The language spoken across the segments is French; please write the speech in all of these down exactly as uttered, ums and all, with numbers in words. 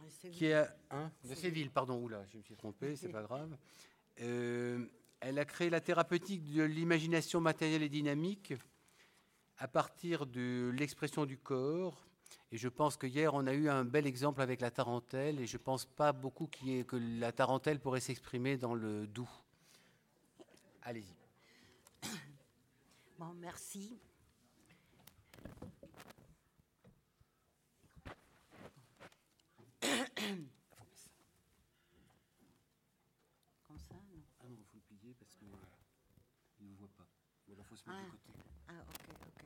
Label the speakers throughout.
Speaker 1: qui est hein, de Séville, pardon, oula, je me suis trompé, c'est pas grave. Euh, elle a créé la thérapeutique de l'imagination matérielle et dynamique à partir de l'expression du corps. Et je pense que hier, on a eu un bel exemple avec la tarentelle, et je ne pense pas beaucoup qu'il y ait, que la tarentelle pourrait s'exprimer dans le doux. Allez-y.
Speaker 2: Bon, merci. Comme ça, non?
Speaker 1: Ah non, il faut le plier parce qu'il ne voit pas. Ou alors il faut se mettre
Speaker 2: Ah,
Speaker 1: de côté.
Speaker 2: ah, ok, ok.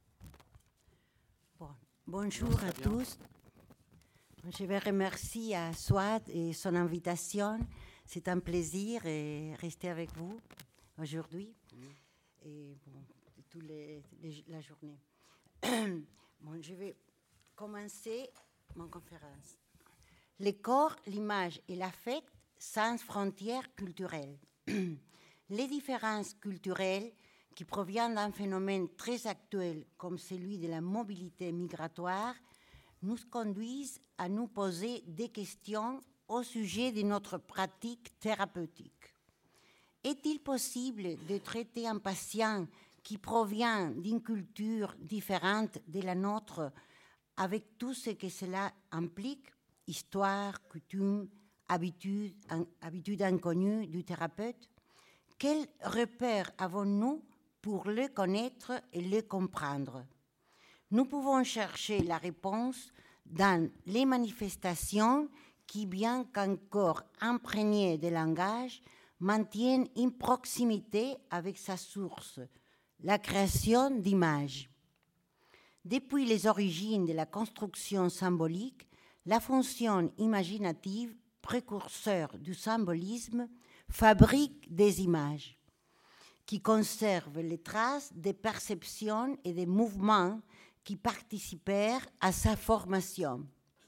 Speaker 2: Bon, bonjour à tous. Je vais remercier à Swat et son invitation. C'est un plaisir de rester avec vous aujourd'hui mmh. et bon, toute les, les, la journée. Bon, je vais commencer mon conférence. Le corps, l'image et l'affect sans frontières culturelles. Les différences culturelles qui proviennent d'un phénomène très actuel comme celui de la mobilité migratoire nous conduisent à nous poser des questions au sujet de notre pratique thérapeutique. Est-il possible de traiter un patient qui provient d'une culture différente de la nôtre avec tout ce que cela implique, histoire, coutumes, habitudes, habitudes inconnues du thérapeute? Quels repères avons-nous pour le connaître et le comprendre? Nous pouvons chercher la réponse dans les manifestations qui, bien qu'encore imprégnées de langage, maintiennent une proximité avec sa source, la création d'images. Depuis les origines de la construction symbolique, la fonction imaginative, précurseur du symbolisme, fabrique des images qui conservent les traces des perceptions et des mouvements qui participèrent à sa formation.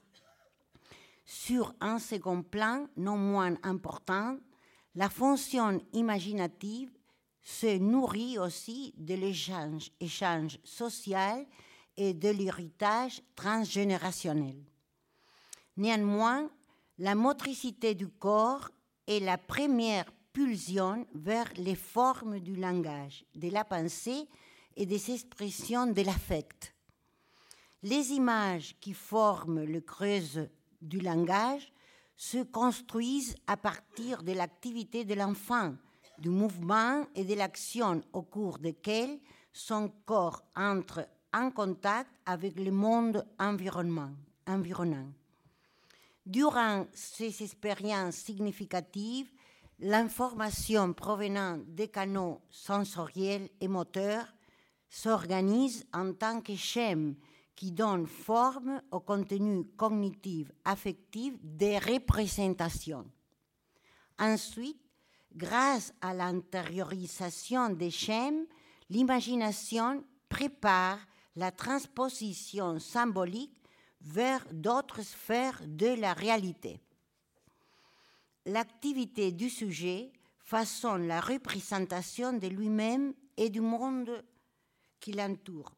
Speaker 2: Sur un second plan, non moins important, la fonction imaginative se nourrit aussi de l'échange échange social et de l'héritage transgénérationnel. Néanmoins, la motricité du corps est la première pulsion vers les formes du langage, de la pensée et des expressions de l'affect. Les images qui forment le creux du langage se construisent à partir de l'activité de l'enfant, du mouvement et de l'action au cours desquels son corps entre en contact avec le monde environnement, environnant. Durant ces expériences significatives, l'information provenant des canaux sensoriels et moteurs s'organise en tant que schème qui donne forme au contenu cognitif affectif des représentations. Ensuite, grâce à l'intériorisation des schèmes, l'imagination prépare la transposition symbolique vers d'autres sphères de la réalité. L'activité du sujet façonne la représentation de lui-même et du monde qui l'entoure.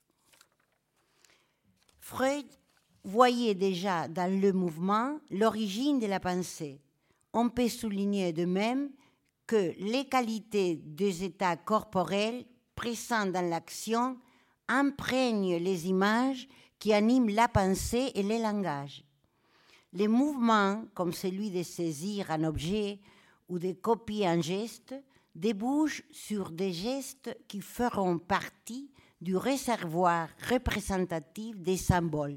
Speaker 2: Freud voyait déjà dans le mouvement l'origine de la pensée. On peut souligner de même que les qualités des états corporels présents dans l'action imprègnent les images qui animent la pensée et les langages. Les mouvements, comme celui de saisir un objet ou de copier un geste, débouchent sur des gestes qui feront partie du réservoir représentatif des symboles.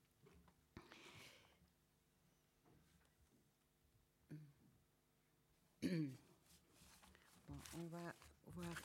Speaker 2: Bon, on va voir.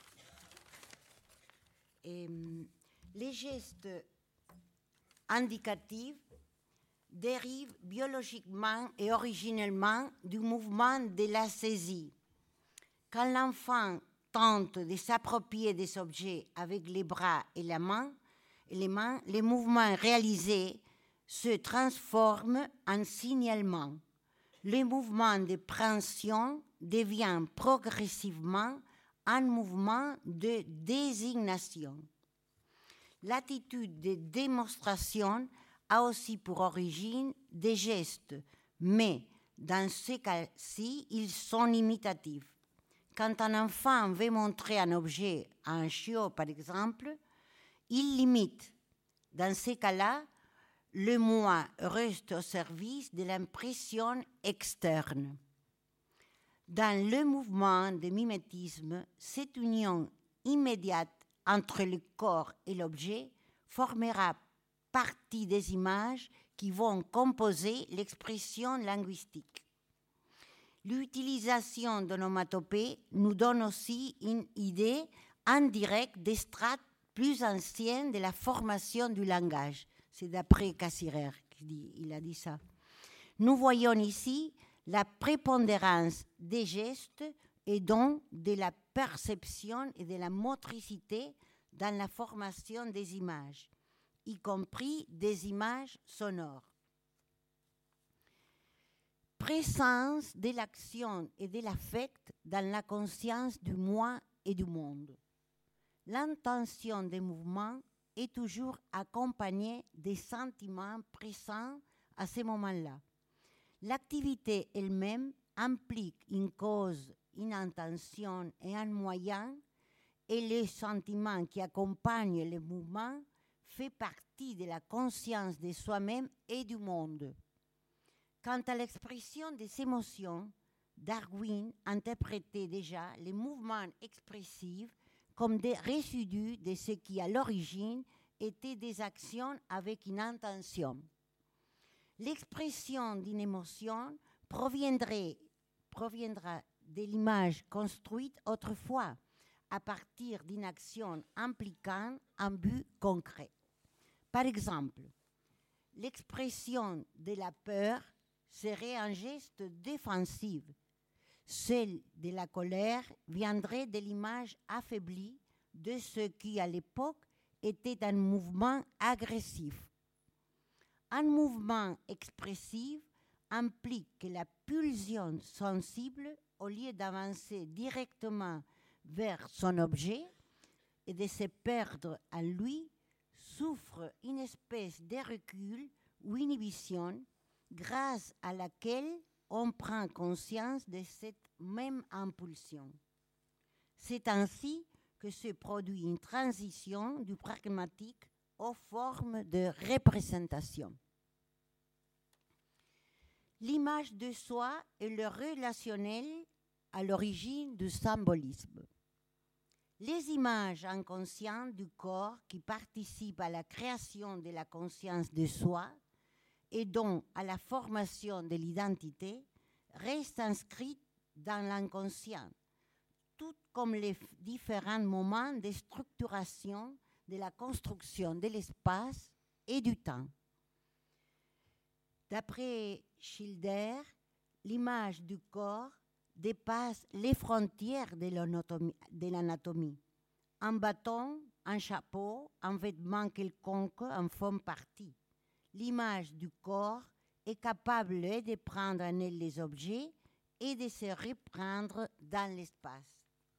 Speaker 2: Et, les gestes indicatifs dérivent biologiquement et originellement du mouvement de la saisie. Quand l'enfant tente de s'approprier des objets avec les bras et la main, et les mains, les mouvements réalisés se transforment en signalement. Le mouvement de préhension devient progressivement un mouvement de désignation. L'attitude de démonstration a aussi pour origine des gestes, mais dans ce cas-ci, ils sont imitatifs. Quand un enfant veut montrer un objet à un chiot, par exemple, il l'imite. Dans ces cas-là, le moi reste au service de l'impression externe. Dans le mouvement de mimétisme, cette union immédiate entre le corps et l'objet formera partie des images qui vont composer l'expression linguistique. L'utilisation d'onomatopées nous donne aussi une idée indirecte des strates plus anciennes de la formation du langage. C'est d'après Cassirer qu'il a dit ça. Nous voyons ici la prépondérance des gestes et donc de la perception et de la motricité dans la formation des images, y compris des images sonores. Présence de l'action et de l'affect dans la conscience du moi et du monde. L'intention des mouvements est toujours accompagnée des sentiments présents à ce moment-là. L'activité elle-même implique une cause, une intention et un moyen, et les sentiments qui accompagnent le mouvement fait partie de la conscience de soi-même et du monde. Quant à l'expression des émotions, Darwin interprétait déjà les mouvements expressifs comme des résidus de ce qui à l'origine étaient des actions avec une intention. L'expression d'une émotion proviendrait, proviendra de l'image construite autrefois à partir d'une action impliquant un but concret. Par exemple, l'expression de la peur serait un geste défensif. Celle de la colère viendrait de l'image affaiblie de ce qui, à l'époque, était un mouvement agressif. Un mouvement expressif implique que la pulsion sensible, au lieu d'avancer directement vers son objet et de se perdre en lui, souffre une espèce de recul ou inhibition grâce à laquelle on prend conscience de cette même impulsion. C'est ainsi que se produit une transition du pragmatique aux formes de représentation. L'image de soi est le relationnel à l'origine du symbolisme. Les images inconscientes du corps qui participent à la création de la conscience de soi et donc à la formation de l'identité restent inscrites dans l'inconscient, tout comme les f- différents moments de structuration de la construction de l'espace et du temps. D'après Schilder, l'image du corps dépasse les frontières de l'anatomie, de l'anatomie. Un bâton, un chapeau, un vêtement quelconque en forment partie. L'image du corps est capable de prendre en elle les objets et de se reprendre dans l'espace.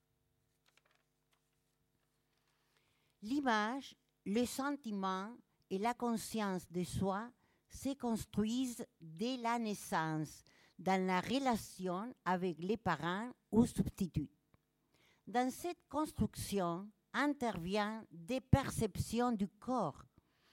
Speaker 2: L'image, le sentiment et la conscience de soi se construisent dès la naissance, dans la relation avec les parents ou substituts. Dans cette construction interviennent des perceptions du corps,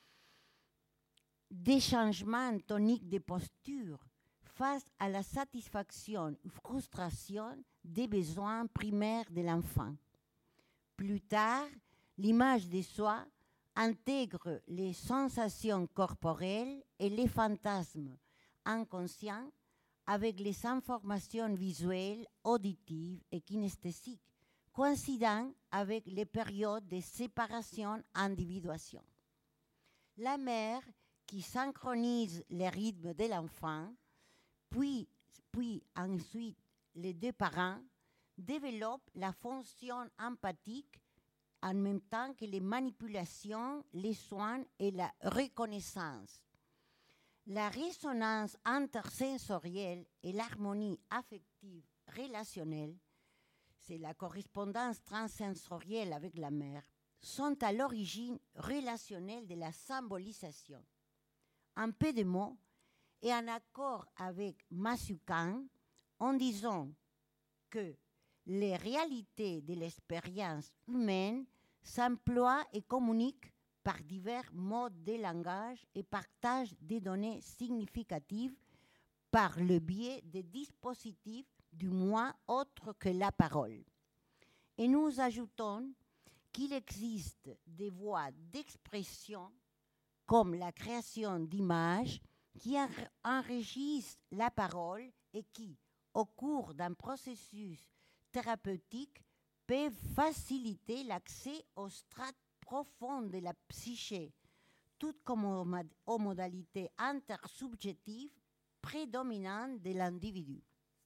Speaker 2: des changements toniques de posture face à la satisfaction ou frustration des besoins primaires de l'enfant. Plus tard, l'image de soi intègre les sensations corporelles et les fantasmes inconscients avec les informations visuelles, auditives et kinesthésiques, coïncidant avec les périodes de séparation-individuation. La mère, qui synchronise les rythmes de l'enfant, puis, puis ensuite les deux parents, développent la fonction empathique en même temps que les manipulations, les soins et la reconnaissance. La résonance intersensorielle et l'harmonie affective relationnelle, c'est la correspondance transsensorielle avec la mère, sont à l'origine relationnelle de la symbolisation. un peu de mots et en accord avec Masukan en disant que les réalités de l'expérience humaine s'emploient et communiquent par divers modes de langage et partagent des données significatives par le biais des dispositifs du moins autres que la parole. Et nous ajoutons qu'il existe des voies d'expression comme la création d'images qui enrichissent la parole et qui, au cours d'un processus thérapeutique, peuvent faciliter l'accès aux strates profondes de la psyché, toutes comme aux modalités intersubjectives prédominantes de l'individu.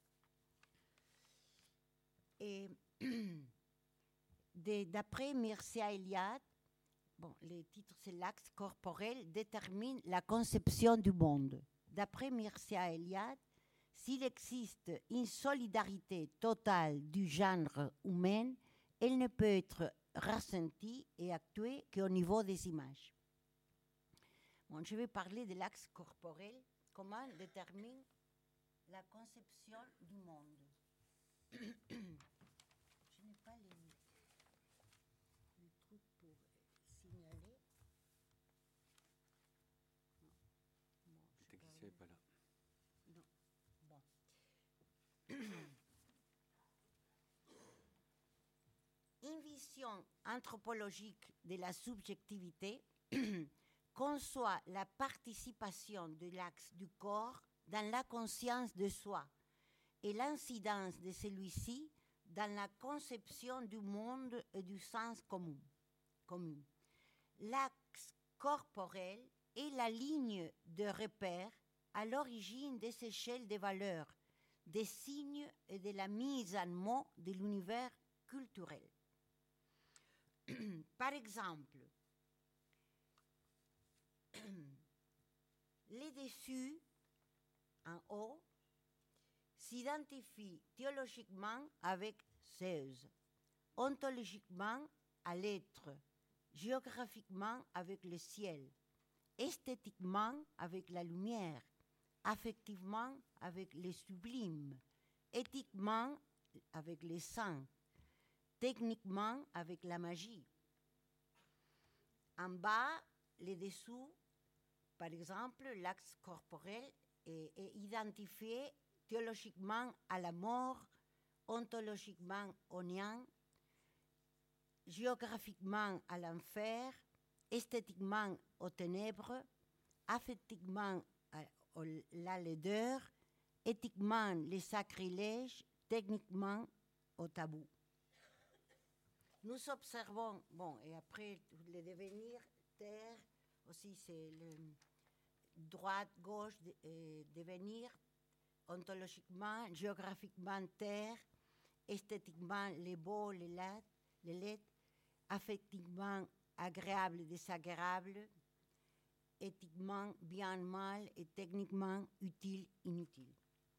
Speaker 2: Et d'après Mircea Eliade, bon, le titre c'est l'axe corporel détermine la conception du monde. D'après Mircea Eliade, s'il existe une solidarité totale du genre humain, elle ne peut être ressentie et actuée qu'au niveau des images. Bon, je vais parler de l'axe corporel, comment détermine la conception du monde. Je n'ai pas les, les trucs pour signaler. Non. Bon,
Speaker 1: le technicien n'est pas là.
Speaker 2: Non. Bon. Une vision anthropologique de la subjectivité conçoit la participation de l'axe du corps dans la conscience de soi et l'incidence de celui-ci dans la conception du monde et du sens commun. commun. L'axe corporel est la ligne de repère à l'origine des échelles de valeurs, des signes et de la mise en mots de l'univers culturel. Par exemple, les dessus, en haut, s'identifient théologiquement avec Zeus, ontologiquement à l'être, géographiquement avec le ciel, esthétiquement avec la lumière, affectivement avec le sublime, éthiquement avec les saints, techniquement avec la magie. En bas, les dessous, par exemple, l'axe corporel est, est identifié théologiquement à la mort, ontologiquement au néant, géographiquement à l'enfer, esthétiquement aux ténèbres, affectivement à, à la laideur, éthiquement les sacrilèges, techniquement au tabou. Nous observons, bon, et après le devenir, terre, aussi c'est le droite, gauche, de, euh, devenir, ontologiquement, géographiquement, terre, esthétiquement, les beaux, les laids, les laids, affectivement, agréable et désagréable, éthiquement, bien, mal, et techniquement, utile, inutile.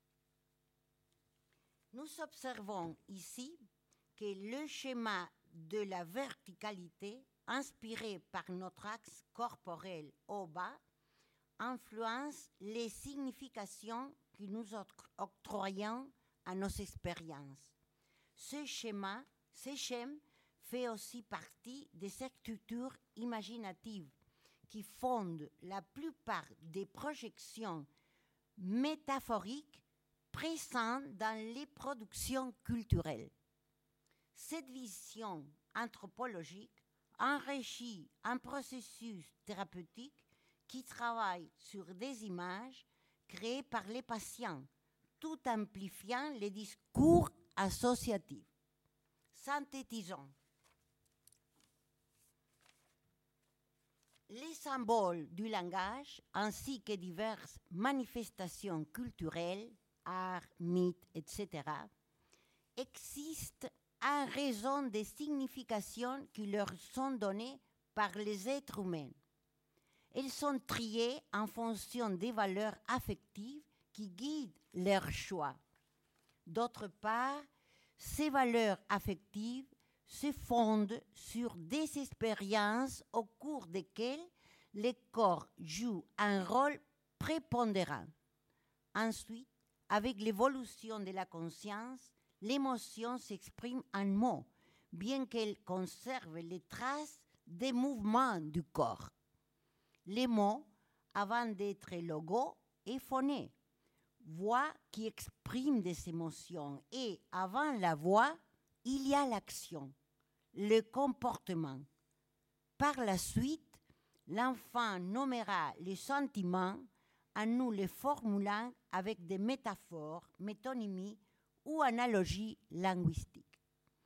Speaker 2: Nous observons ici que le schéma de la verticalité, inspiré par notre axe corporel au bas, influence les significations que nous octroyons à nos expériences. Ce schéma, ce schéma fait aussi partie des structures imaginatives qui fondent la plupart des projections métaphoriques présentes dans les productions culturelles. Cette vision anthropologique enrichit un processus thérapeutique qui travaille sur des images créées par les patients, tout amplifiant les discours associatifs. Synthétisons. Les symboles du langage, ainsi que diverses manifestations culturelles, art, mythes, et cetera, existent en raison des significations qui leur sont données par les êtres humains. Elles sont triées en fonction des valeurs affectives qui guident leur choix. D'autre part, ces valeurs affectives se fondent sur des expériences au cours desquelles le corps joue un rôle prépondérant. Ensuite, avec l'évolution de la conscience, l'émotion s'exprime en mots, bien qu'elle conserve les traces des mouvements du corps. Les mots, avant d'être logos, est phoné, voix qui exprime des émotions, et avant la voix, il y a l'action, le comportement. Par la suite, l'enfant nommera les sentiments en nous les formulant avec des métaphores, métonymies ou analogies linguistiques.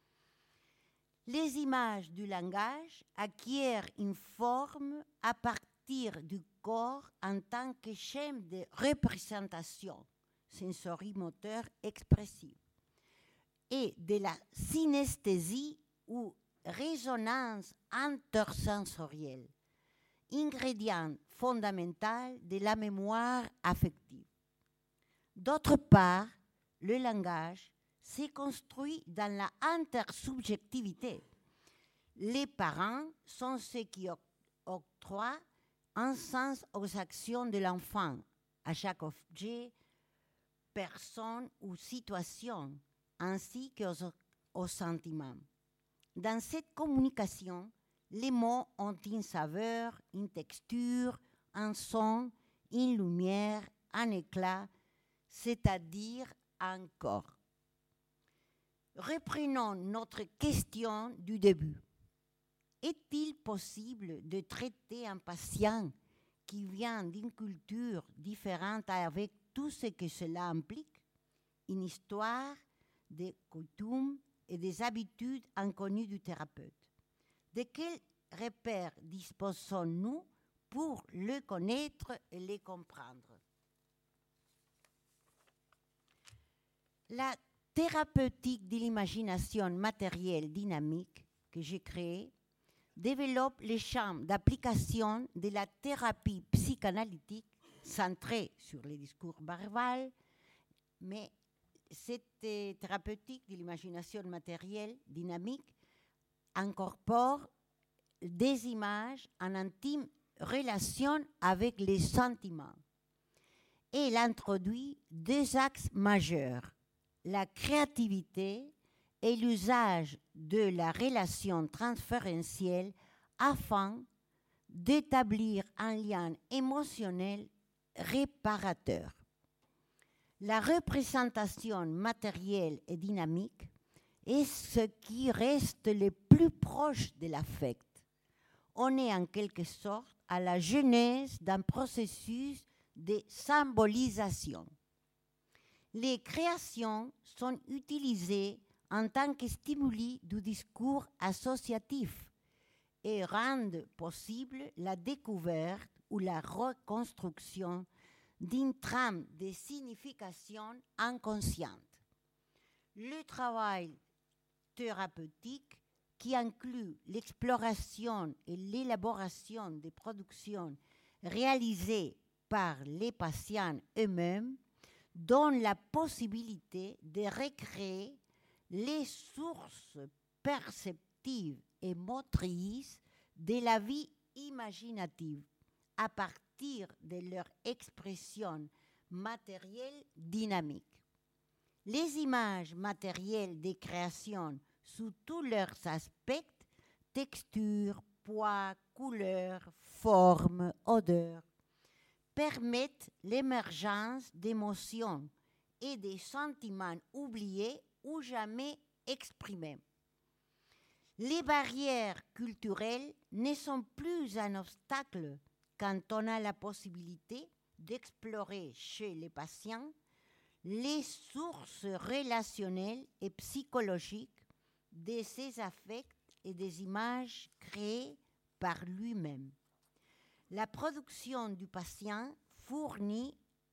Speaker 2: Les images du langage acquièrent une forme à partir du corps en tant que schème de représentation sensorimoteur expressive et de la synesthésie ou résonance intersensorielle, ingrédient fondamental de la mémoire affective. D'autre part, le langage s'est construit dans la intersubjectivité. Les parents sont ceux qui octroient un sens aux actions de l'enfant, à chaque objet, personne ou situation, ainsi qu'aux aux sentiments. Dans cette communication, les mots ont une saveur, une texture, un son, une lumière, un éclat, c'est-à-dire un corps. Reprenons notre question du début. Est-il possible de traiter un patient qui vient d'une culture différente avec tout ce que cela implique? Une histoire, des coutumes et des habitudes inconnues du thérapeute. De quels repères disposons-nous pour le connaître et le comprendre? La thérapeutique de l'imagination matérielle dynamique que j'ai créée développe les champs d'application de la thérapie psychanalytique centrée sur les discours verbal, mais cette euh, thérapeutique de l'imagination matérielle dynamique incorpore des images en intime relation avec les sentiments. Elle introduit deux axes majeurs, la créativité et l'usage de la relation transférentielle afin d'établir un lien émotionnel réparateur. La représentation matérielle et dynamique est ce qui reste le plus proche de l'affect. On est en quelque sorte à la genèse d'un processus de symbolisation. Les créations sont utilisées en tant que stimuli du discours associatif et rendent possible la découverte ou la reconstruction d'une trame de signification inconsciente. Le travail thérapeutique, qui inclut l'exploration et l'élaboration des productions réalisées par les patients eux-mêmes, donne la possibilité de recréer les sources perceptives et motrices de la vie imaginative à partir de leur expression matérielle dynamique. Les images matérielles des créations sous tous leurs aspects, texture, poids, couleur, forme, odeur, permettent l'émergence d'émotions et des sentiments oubliés ou jamais exprimés. Les barrières culturelles ne sont plus un obstacle quand on a la possibilité d'explorer chez les patients les sources relationnelles et psychologiques de ces affects et des images créées par lui-même. La production du patient fournit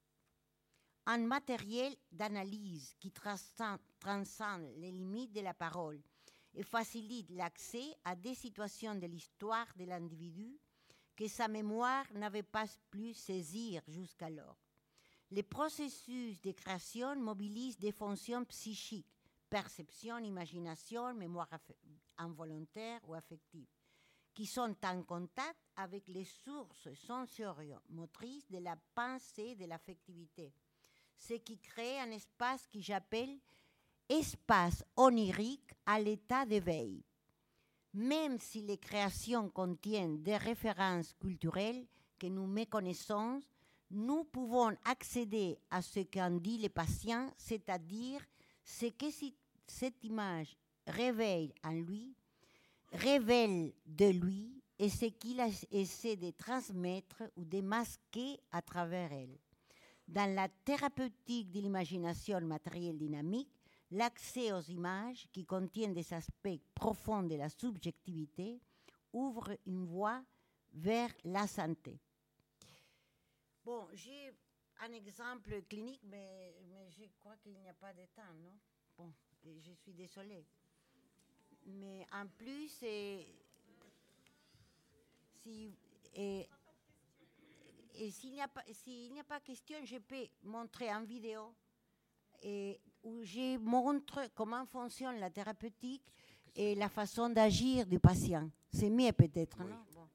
Speaker 2: un matériel d'analyse qui transcende les limites de la parole et facilite l'accès à des situations de l'histoire de l'individu que sa mémoire n'avait pas pu saisir jusqu'alors. Les processus de création mobilisent des fonctions psychiques, perception, imagination, mémoire involontaire ou affective, qui sont en contact avec les sources sensorio-motrices de la pensée et de l'affectivité, ce qui crée un espace que j'appelle espace onirique à l'état d'éveil. Même si les créations contiennent des références culturelles que nous méconnaissons, nous pouvons accéder à ce qu'en dit le patient, c'est-à-dire ce que cette image réveille en lui, révèle de lui et ce qu'il essaie de transmettre ou de masquer à travers elle. Dans la thérapeutique de l'imagination matérielle dynamique, l'accès aux images qui contiennent des aspects profonds de la subjectivité ouvre une voie vers la santé. Bon, j'ai un exemple clinique, mais, mais je crois qu'il n'y a pas de temps, non? Bon, je suis désolée. Mais en plus, et, si, et, et s'il n'y a pas, s'il n'y a pas question, je peux montrer en vidéo et, où je montre comment fonctionne la thérapeutique et la façon d'agir du patient. C'est mieux peut-être, oui. Non? Bon.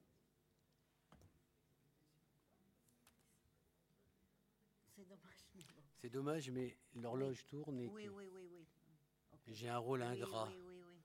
Speaker 2: C'est dommage. Mais bon.
Speaker 1: C'est dommage, mais l'horloge oui. tourne. Et
Speaker 2: oui, oui, oui, oui.
Speaker 1: Okay. J'ai un rôle ingrat.
Speaker 2: Oui, oui, oui, oui.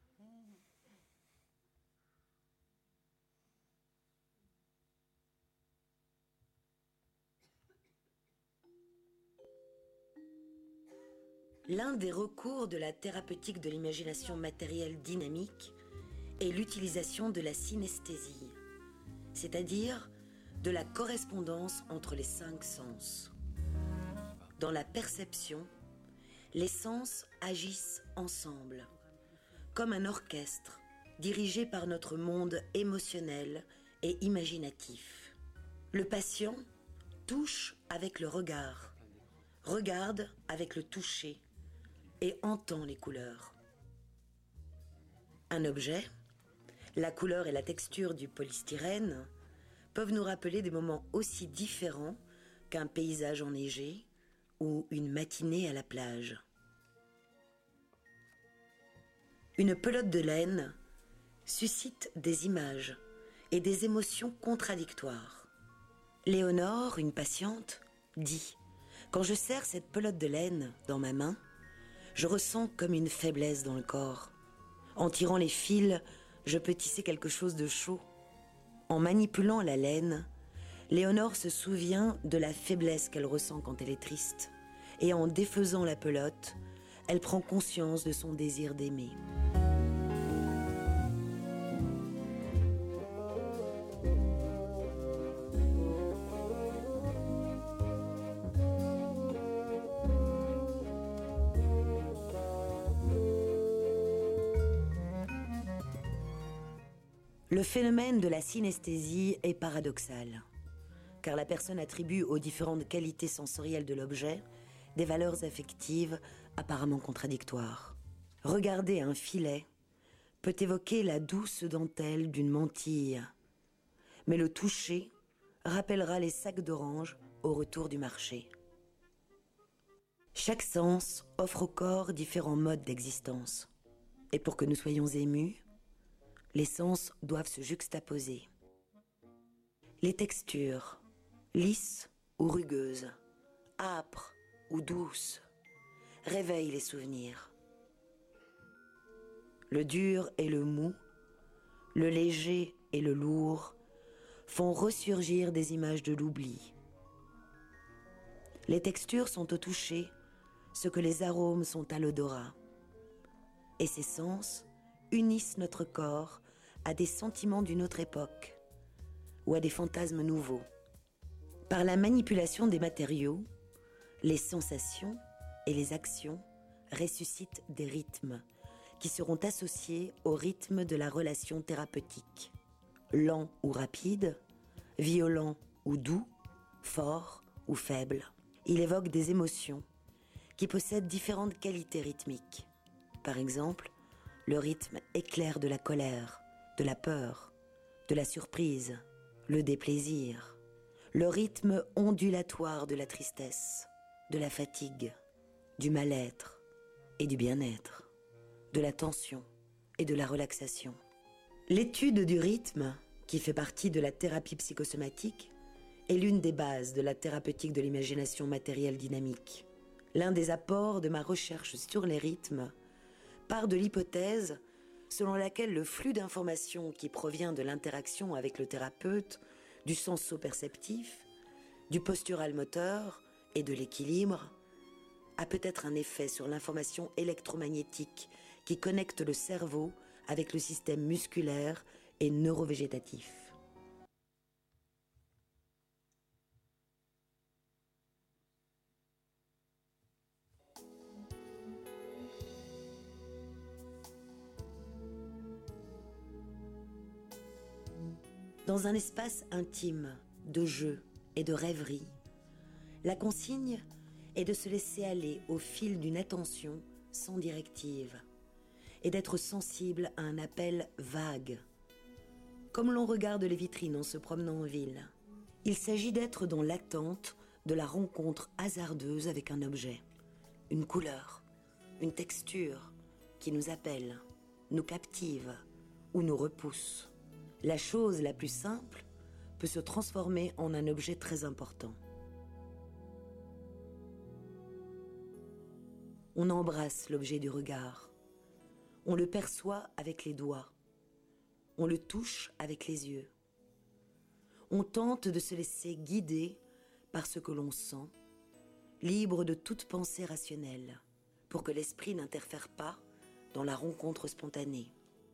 Speaker 3: L'un des recours de la thérapeutique de l'imagination matérielle dynamique est l'utilisation de la synesthésie, c'est-à-dire de la correspondance entre les cinq sens. Dans la perception, les sens agissent ensemble, comme un orchestre dirigé par notre monde émotionnel et imaginatif. Le patient touche avec le regard, regarde avec le toucher, et entend les couleurs. Un objet, la couleur et la texture du polystyrène, peuvent nous rappeler des moments aussi différents qu'un paysage enneigé ou une matinée à la plage. Une pelote de laine suscite des images et des émotions contradictoires. Léonore, une patiente, dit « Quand je serre cette pelote de laine dans ma main, je ressens comme une faiblesse dans le corps. En tirant les fils, je peux tisser quelque chose de chaud. En manipulant la laine, Léonore se souvient de la faiblesse qu'elle ressent quand elle est triste. Et en défaisant la pelote, elle prend conscience de son désir d'aimer. » Le phénomène de la synesthésie est paradoxal, car la personne attribue aux différentes qualités sensorielles de l'objet des valeurs affectives apparemment contradictoires. Regarder un filet peut évoquer la douce dentelle d'une mantille, mais le toucher rappellera les sacs d'oranges au retour du marché. Chaque sens offre au corps différents modes d'existence, et pour que nous soyons émus, les sens doivent se juxtaposer. Les textures, lisses ou rugueuses, âpres ou douces, réveillent les souvenirs. Le dur et le mou, le léger et le lourd font ressurgir des images de l'oubli. Les textures sont au toucher ce que les arômes sont à l'odorat. Et ces sens unissent notre corps à des sentiments d'une autre époque ou à des fantasmes nouveaux. Par la manipulation des matériaux, les sensations et les actions ressuscitent des rythmes qui seront associés au rythme de la relation thérapeutique. Lent ou rapide, violent ou doux, fort ou faible. Il évoque des émotions qui possèdent différentes qualités rythmiques. Par exemple, le rythme éclair de la colère, de la peur, de la surprise, le déplaisir, le rythme ondulatoire de la tristesse, de la fatigue, du mal-être et du bien-être, de la tension et de la relaxation. L'étude du rythme qui fait partie de la thérapie psychosomatique, est l'une des bases de la thérapeutique de l'imagination matérielle dynamique. L'un des apports de ma recherche sur les rythmes part de l'hypothèse selon laquelle le flux d'informations qui provient de l'interaction avec le thérapeute, du senso-perceptif, du postural moteur et de l'équilibre a peut-être un effet sur l'information électromagnétique qui connecte le cerveau avec le système musculaire et neurovégétatif. Dans un espace intime de jeu et de rêverie, la consigne est de se laisser aller au fil d'une attention sans directive et d'être sensible à un appel vague, comme l'on regarde les vitrines en se promenant en ville. Il s'agit d'être dans l'attente de la rencontre hasardeuse avec un objet, une couleur, une texture qui nous appelle, nous captive ou nous repousse. La chose la plus simple peut se transformer en un objet très important. On embrasse l'objet du regard. On le perçoit avec les doigts. On le touche avec les yeux. On tente de se laisser guider par ce que l'on sent, libre de toute pensée rationnelle, pour que l'esprit n'interfère pas dans la rencontre spontanée.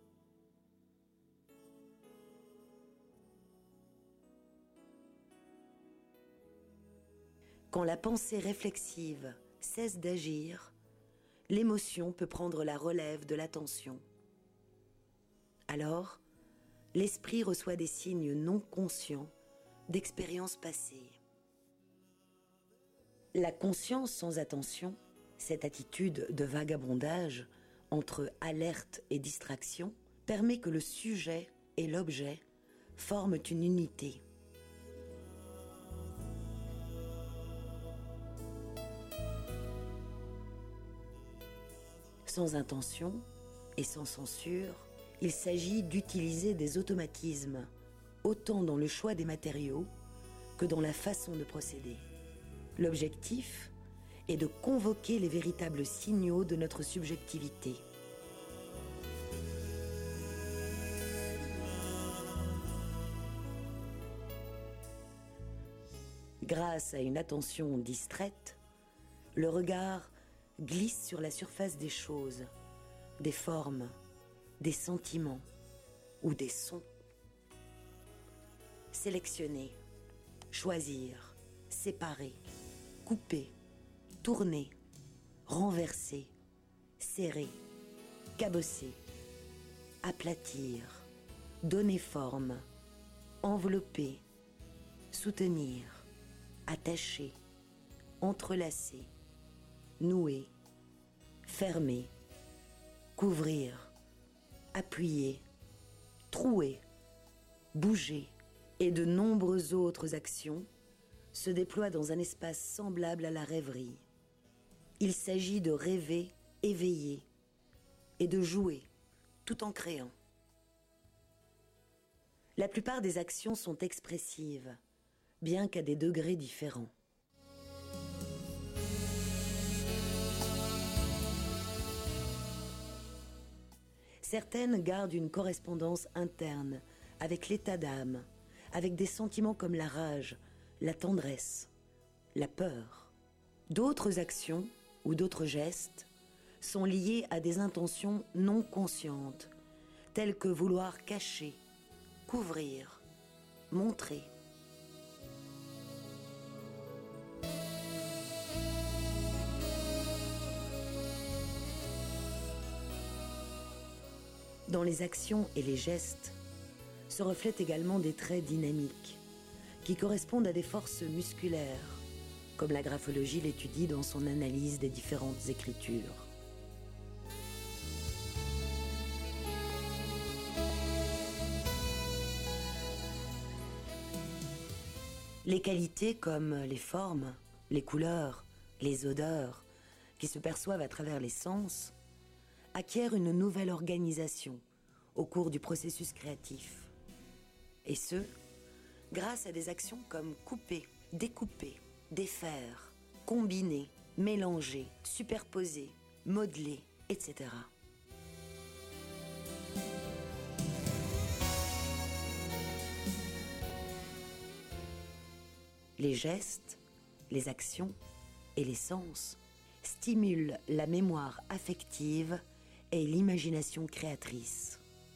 Speaker 3: Quand la pensée réflexive cesse d'agir, l'émotion peut prendre la relève de l'attention. Alors, l'esprit reçoit des signes non conscients d'expériences passées. La conscience sans attention, cette attitude de vagabondage entre alerte et distraction, permet que le sujet et l'objet forment une unité. Sans intention et sans censure, il s'agit d'utiliser des automatismes, autant dans le choix des matériaux que dans la façon de procéder. L'objectif est de convoquer les véritables signaux de notre subjectivité. Grâce à une attention distraite, le regard glisse sur la surface des choses, des formes, des sentiments ou des sons. Sélectionner, choisir, séparer, couper, tourner, renverser, serrer, cabosser, aplatir, donner forme, envelopper, soutenir, attacher, entrelacer, nouer, fermer, couvrir, appuyer, trouer, bouger et de nombreuses autres actions se déploient dans un espace semblable à la rêverie. Il s'agit de rêver éveillé et de jouer tout en créant. La plupart des actions sont expressives, bien qu'à des degrés différents. Certaines gardent une correspondance interne avec l'état d'âme, avec des sentiments comme la rage, la tendresse, la peur. D'autres actions ou d'autres gestes sont liés à des intentions non conscientes, telles que vouloir cacher, couvrir, montrer. Dans les actions et les gestes se reflètent également des traits dynamiques qui correspondent à des forces musculaires, comme la graphologie l'étudie dans son analyse des différentes écritures. Les qualités comme les formes, les couleurs, les odeurs, qui se perçoivent à travers les sens, acquièrent une nouvelle organisation au cours du processus créatif. Et ce, grâce à des actions comme couper, découper, défaire, combiner, mélanger, superposer, modeler, et cetera. Les gestes, les actions et les sens stimulent la mémoire affective et l'imagination créatrice.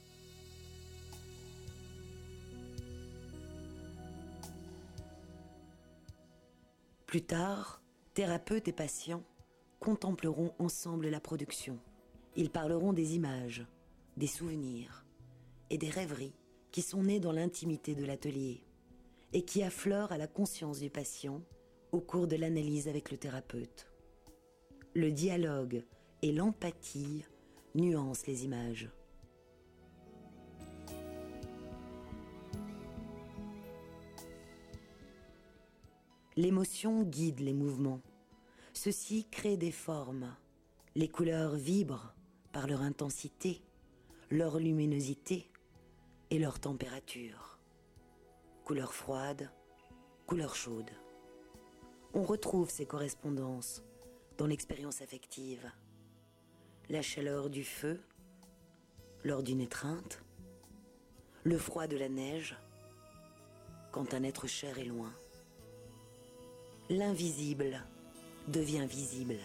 Speaker 3: Plus tard, thérapeutes et patients contempleront ensemble la production. Ils parleront des images, des souvenirs et des rêveries qui sont nées dans l'intimité de l'atelier et qui affleurent à la conscience du patient au cours de l'analyse avec le thérapeute. Le dialogue et l'empathie nuancent les images. L'émotion guide les mouvements. Ceux-ci créent des formes. Les couleurs vibrent par leur intensité, leur luminosité et leur température. Couleur froide, couleur chaude. On retrouve ces correspondances dans l'expérience affective. La chaleur du feu lors d'une étreinte, le froid de la neige quand un être cher est loin. L'invisible devient visible.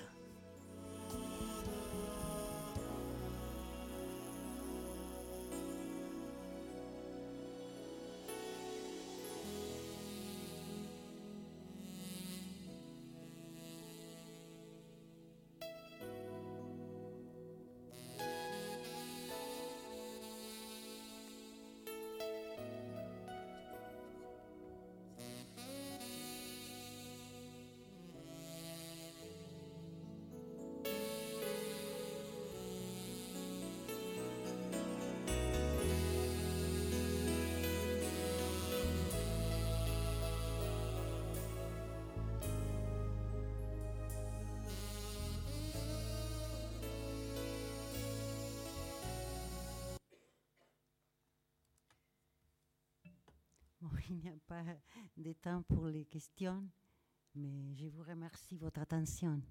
Speaker 2: Bon, il n'y a pas de temps pour les questions, mais je vous remercie de votre attention.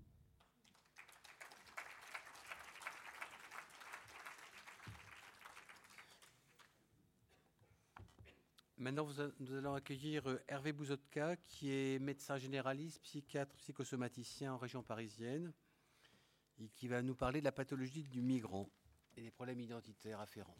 Speaker 1: Maintenant, vous a- nous allons accueillir euh, Hervé Bouzotka, qui est médecin généraliste, psychiatre, psychosomaticien en région parisienne, et qui va nous parler de la pathologie du migrant et des problèmes identitaires afférents.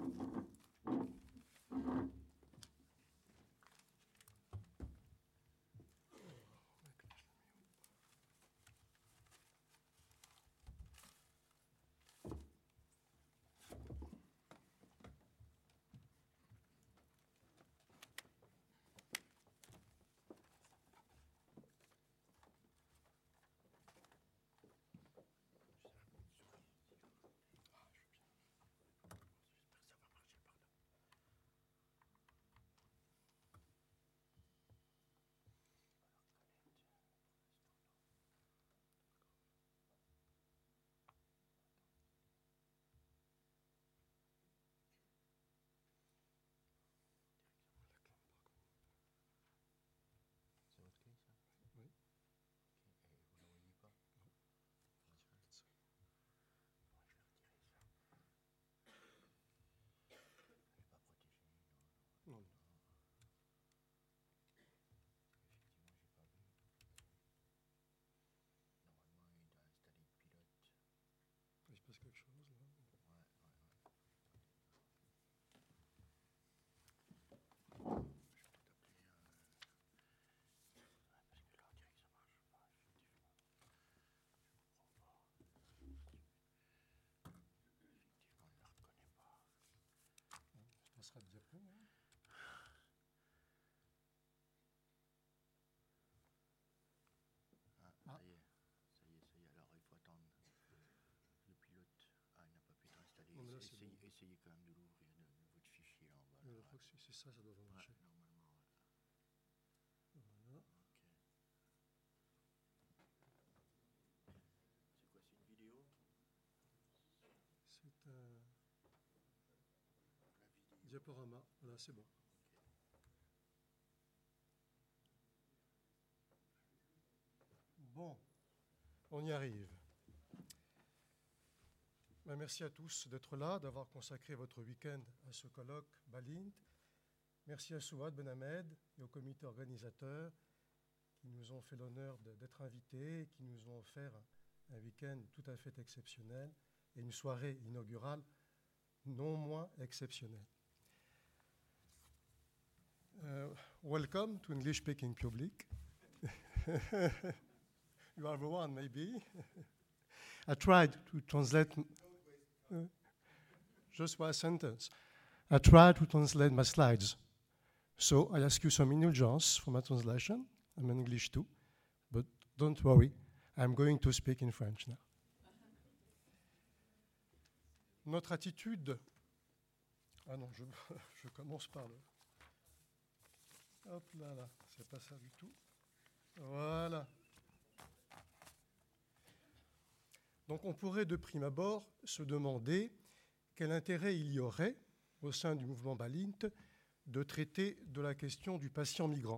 Speaker 4: Il se passe quelque chose là. Ça sera le diapo, hein.
Speaker 5: Ah,
Speaker 4: Ah.
Speaker 5: ça y est, ça y est, ça y est. Alors il faut attendre. Le pilote, ah, il n'a pas pu être installé.
Speaker 4: Non, mais là, c'est
Speaker 5: essayez,
Speaker 4: bon.
Speaker 5: essayez quand même de l'ouvrir, de, de votre fichier là en bas.
Speaker 4: Mais
Speaker 5: là,
Speaker 4: je crois que c'est c'est ça, ça doit
Speaker 5: ouais.
Speaker 4: marcher.
Speaker 5: Ouais, normalement, ouais.
Speaker 4: Voilà.
Speaker 5: Ok. C'est quoi, c'est une vidéo?
Speaker 4: C'est un
Speaker 5: La vidéo.
Speaker 4: diaporama. Voilà, c'est bon.
Speaker 5: Ok.
Speaker 4: On y arrive. Ben, merci à tous d'être là, d'avoir consacré votre week-end à ce colloque Balint. Merci à Souad Ben Ahmed et au comité organisateur qui nous ont fait l'honneur d'être invités et qui nous ont offert un week-end tout à fait exceptionnel et une soirée inaugurale non moins exceptionnelle. Uh, welcome to English-speaking public. You are the one, maybe. I tried to translate... Uh, just one sentence. I tried to translate my slides. So I ask you some indulgence for my translation. I'm in English too. But don't worry, I'm going to speak in French now. Notre attitude... Ah non, je, je commence par le... Hop là, là, c'est pas ça du tout. Voilà. Donc on pourrait de prime abord se demander quel intérêt il y aurait, au sein du mouvement Balint, de traiter de la question du patient migrant.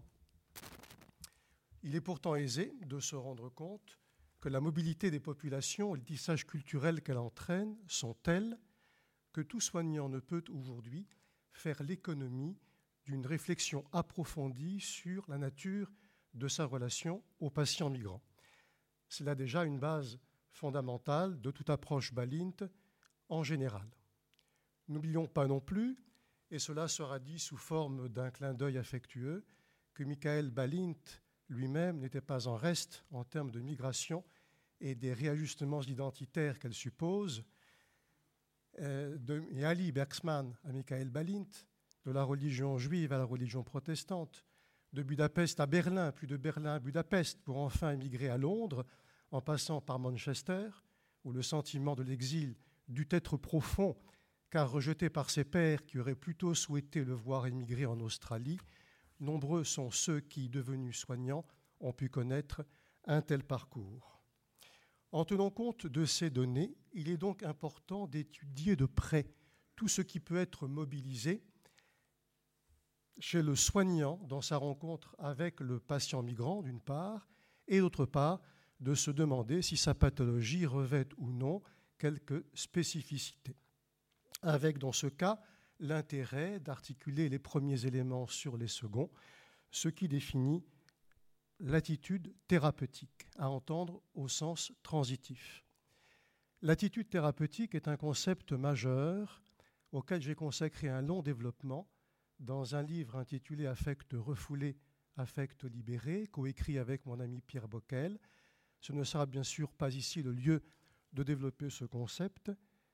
Speaker 4: Il est pourtant aisé de se rendre compte que la mobilité des populations et le tissage culturel qu'elle entraîne sont tels que tout soignant ne peut aujourd'hui faire l'économie d'une réflexion approfondie sur la nature de sa relation aux patients migrants. C'est là déjà une base fondamentale de toute approche Balint en général. N'oublions pas non plus, et cela sera dit sous forme d'un clin d'œil affectueux, que Michael Balint lui-même n'était pas en reste en termes de migration et des réajustements identitaires qu'elle suppose. Euh, de, et Ali Bergsman à Michael Balint, de la religion juive à la religion protestante, de Budapest à Berlin, puis de Berlin à Budapest, pour enfin émigrer à Londres, en passant par Manchester, où le sentiment de l'exil dut être profond, car rejeté par ses pairs qui auraient plutôt souhaité le voir émigrer en Australie, nombreux sont ceux qui, devenus soignants, ont pu connaître un tel parcours. En tenant compte de ces données, il est donc important d'étudier de près tout ce qui peut être mobilisé chez le soignant dans sa rencontre avec le patient migrant, d'une part, et d'autre part, de se demander si sa pathologie revêt ou non quelques spécificités. Avec, dans ce cas, l'intérêt d'articuler les premiers éléments sur les seconds, ce qui définit l'attitude thérapeutique, à entendre au sens transitif. L'attitude thérapeutique est un concept majeur auquel j'ai consacré un long développement dans un livre intitulé « Affect refoulé, affect libéré », coécrit avec mon ami Pierre Bockel. Ce ne sera bien sûr pas ici le lieu de développer ce concept,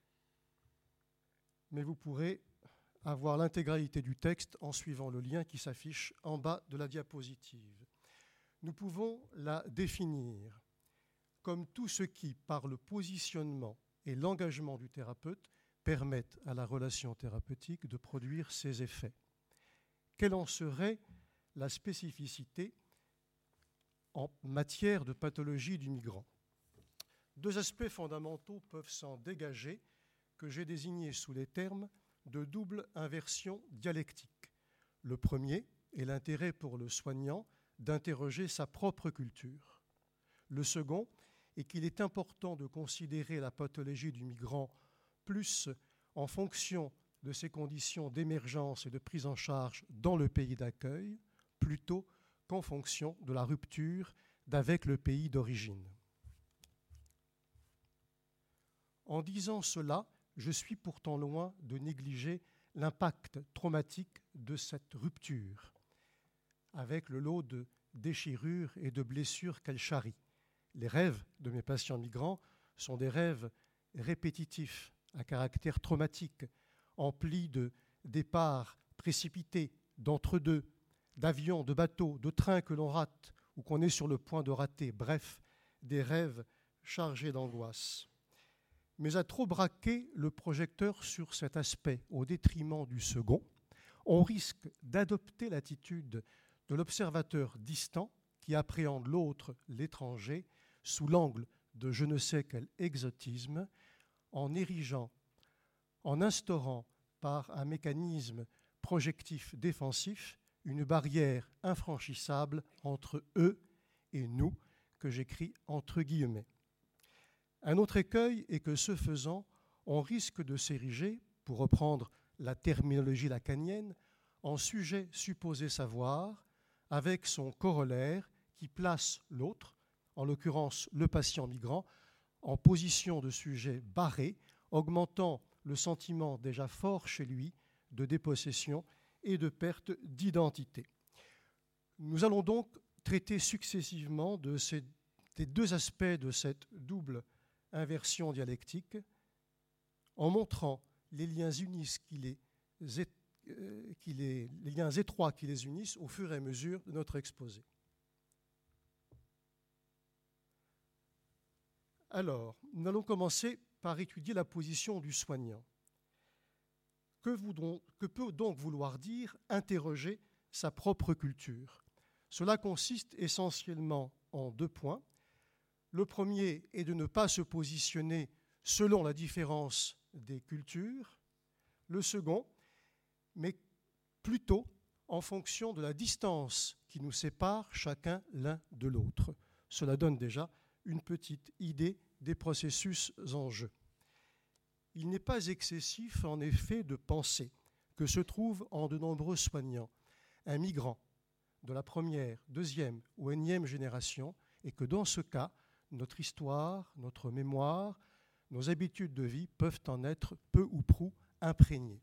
Speaker 4: mais vous pourrez avoir l'intégralité du texte en suivant le lien qui s'affiche en bas de la diapositive. Nous pouvons la définir comme tout ce qui, par le positionnement et l'engagement du thérapeute, permettent à la relation thérapeutique de produire ses effets. Quelle en serait la spécificité en matière de pathologie du migrant? Deux aspects fondamentaux peuvent s'en dégager que j'ai désignés sous les termes de double inversion dialectique. Le premier est l'intérêt pour le soignant d'interroger sa propre culture. Le second est qu'il est important de considérer la pathologie du migrant plus en fonction de ses conditions d'émergence et de prise en charge dans le pays d'accueil, plutôt qu'en fonction de la rupture d'avec le pays d'origine. En disant cela, je suis pourtant loin de négliger l'impact traumatique de cette rupture, avec le lot de déchirures et de blessures qu'elle charrie. Les rêves de mes patients migrants sont des rêves répétitifs, à caractère traumatique, emplis de départs précipités, d'entre-deux, d'avions, de bateaux, de trains que l'on rate ou qu'on est sur le point de rater, bref, des rêves chargés d'angoisse. Mais à trop braquer le projecteur sur cet aspect au détriment du second, on risque d'adopter l'attitude de l'observateur distant qui appréhende l'autre, l'étranger, sous l'angle de je ne sais quel exotisme, en érigeant, en instaurant par un mécanisme projectif défensif une barrière infranchissable entre eux et nous, que j'écris entre guillemets. Un autre écueil est que, ce faisant, on risque de s'ériger, pour reprendre la terminologie lacanienne, en sujet supposé savoir, avec son corollaire qui place l'autre, en l'occurrence le patient migrant, en position de sujet barré, augmentant le sentiment déjà fort chez lui de dépossession et de perte d'identité. Nous allons donc traiter successivement de ces, des deux aspects de cette double inversion dialectique, en montrant les liens, unis qui les, euh, qui les, les liens étroits qui les unissent au fur et à mesure de notre exposé. Alors, nous allons commencer par étudier la position du soignant. Que, voudrons, que peut donc vouloir dire interroger sa propre culture? Cela consiste essentiellement en deux points. Le premier est de ne pas se positionner selon la différence des cultures. Le second, mais plutôt en fonction de la distance qui nous sépare chacun l'un de l'autre. Cela donne déjà une petite idée des processus en jeu. Il n'est pas excessif, en effet, de penser que se trouve en de nombreux soignants un migrant de la première, deuxième ou énième génération, et que dans ce cas, notre histoire, notre mémoire, nos habitudes de vie peuvent en être peu ou prou imprégnées.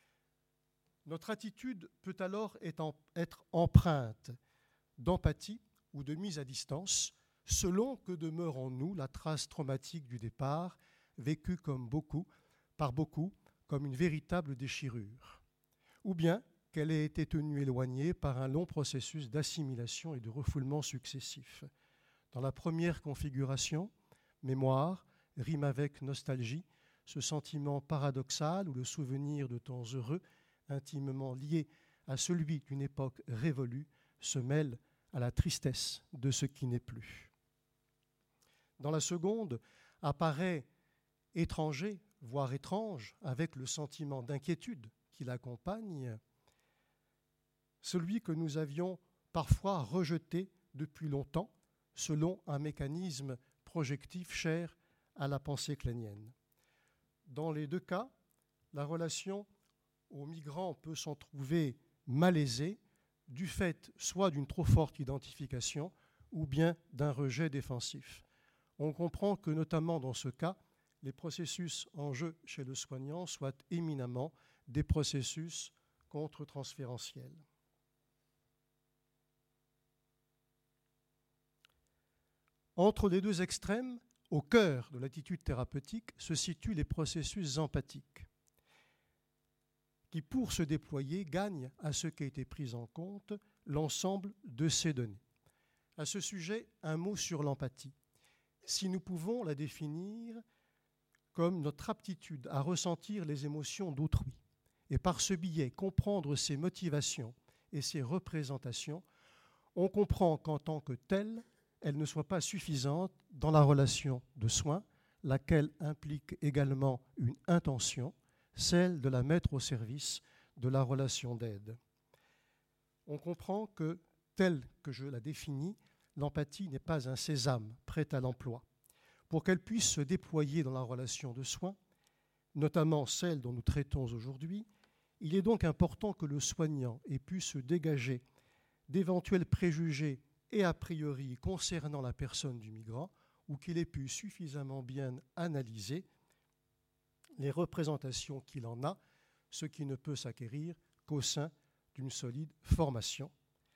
Speaker 4: Notre attitude peut alors être empreinte d'empathie ou de mise à distance, selon que demeure en nous la trace traumatique du départ, vécue comme beaucoup, par beaucoup comme une véritable déchirure, ou bien qu'elle ait été tenue éloignée par un long processus d'assimilation et de refoulement successifs. Dans la première configuration, mémoire rime avec nostalgie, ce sentiment paradoxal où le souvenir de temps heureux, intimement lié à celui d'une époque révolue, se mêle à la tristesse de ce qui n'est plus. Dans la seconde, apparaît étranger, voire étrange, avec le sentiment d'inquiétude qui l'accompagne, celui que nous avions parfois rejeté depuis longtemps, selon un mécanisme projectif cher à la pensée kleinienne. Dans les deux cas, la relation aux migrants peut s'en trouver malaisée du fait soit d'une trop forte identification ou bien d'un rejet défensif. On comprend que, notamment dans ce cas, les processus en jeu chez le soignant soient éminemment des processus contre-transférentiels. Entre les deux extrêmes, au cœur de l'attitude thérapeutique, se situent les processus empathiques, qui, pour se déployer, gagnent à ce qu'a été pris en compte l'ensemble de ces données. À ce sujet, un mot sur l'empathie. Si nous pouvons la définir comme notre aptitude à ressentir les émotions d'autrui, et par ce biais comprendre ses motivations et ses représentations, on comprend qu'en tant que telle, elle ne soit pas suffisante dans la relation de soins, laquelle implique également une intention, celle de la mettre au service de la relation d'aide. On comprend que, telle que je la définis, l'empathie n'est pas un sésame prêt à l'emploi. Pour qu'elle puisse se déployer dans la relation de soins, notamment celle dont nous traitons aujourd'hui, il est donc important que le soignant ait pu se dégager d'éventuels préjugés et a priori concernant la personne du migrant, ou qu'il ait pu suffisamment bien analyser les représentations qu'il en a, ce qui ne peut s'acquérir qu'au sein d'une solide formation.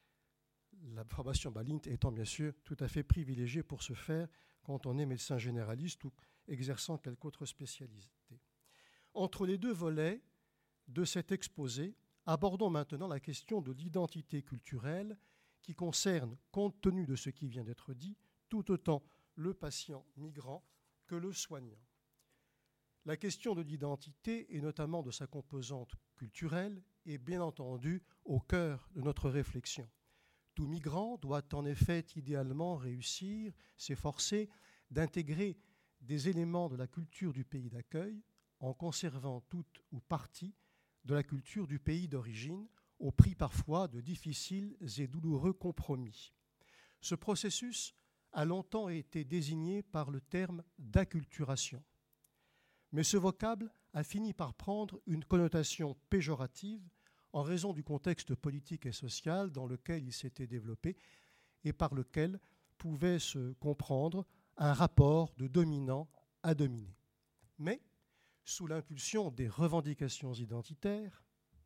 Speaker 4: La formation Balint étant bien sûr tout à fait privilégiée pour ce faire quand on est médecin généraliste ou exerçant quelque autre spécialité. Entre les deux volets de cet exposé, abordons maintenant la question de l'identité culturelle qui concerne, compte tenu de ce qui vient d'être dit, tout autant le patient migrant que le soignant. La question de l'identité, et notamment de sa composante culturelle, est bien entendu au cœur de notre réflexion. Tout migrant doit en effet idéalement réussir, s'efforcer d'intégrer des éléments de la culture du pays d'accueil en conservant toute ou partie de la culture du pays d'origine, au prix parfois de difficiles et douloureux compromis. Ce processus a longtemps été désigné par le terme d'acculturation. Mais ce vocable a fini par prendre une connotation péjorative en raison du contexte politique et social dans lequel il s'était développé et par lequel pouvait se comprendre un rapport de dominant à dominé. Mais, sous l'impulsion des revendications identitaires,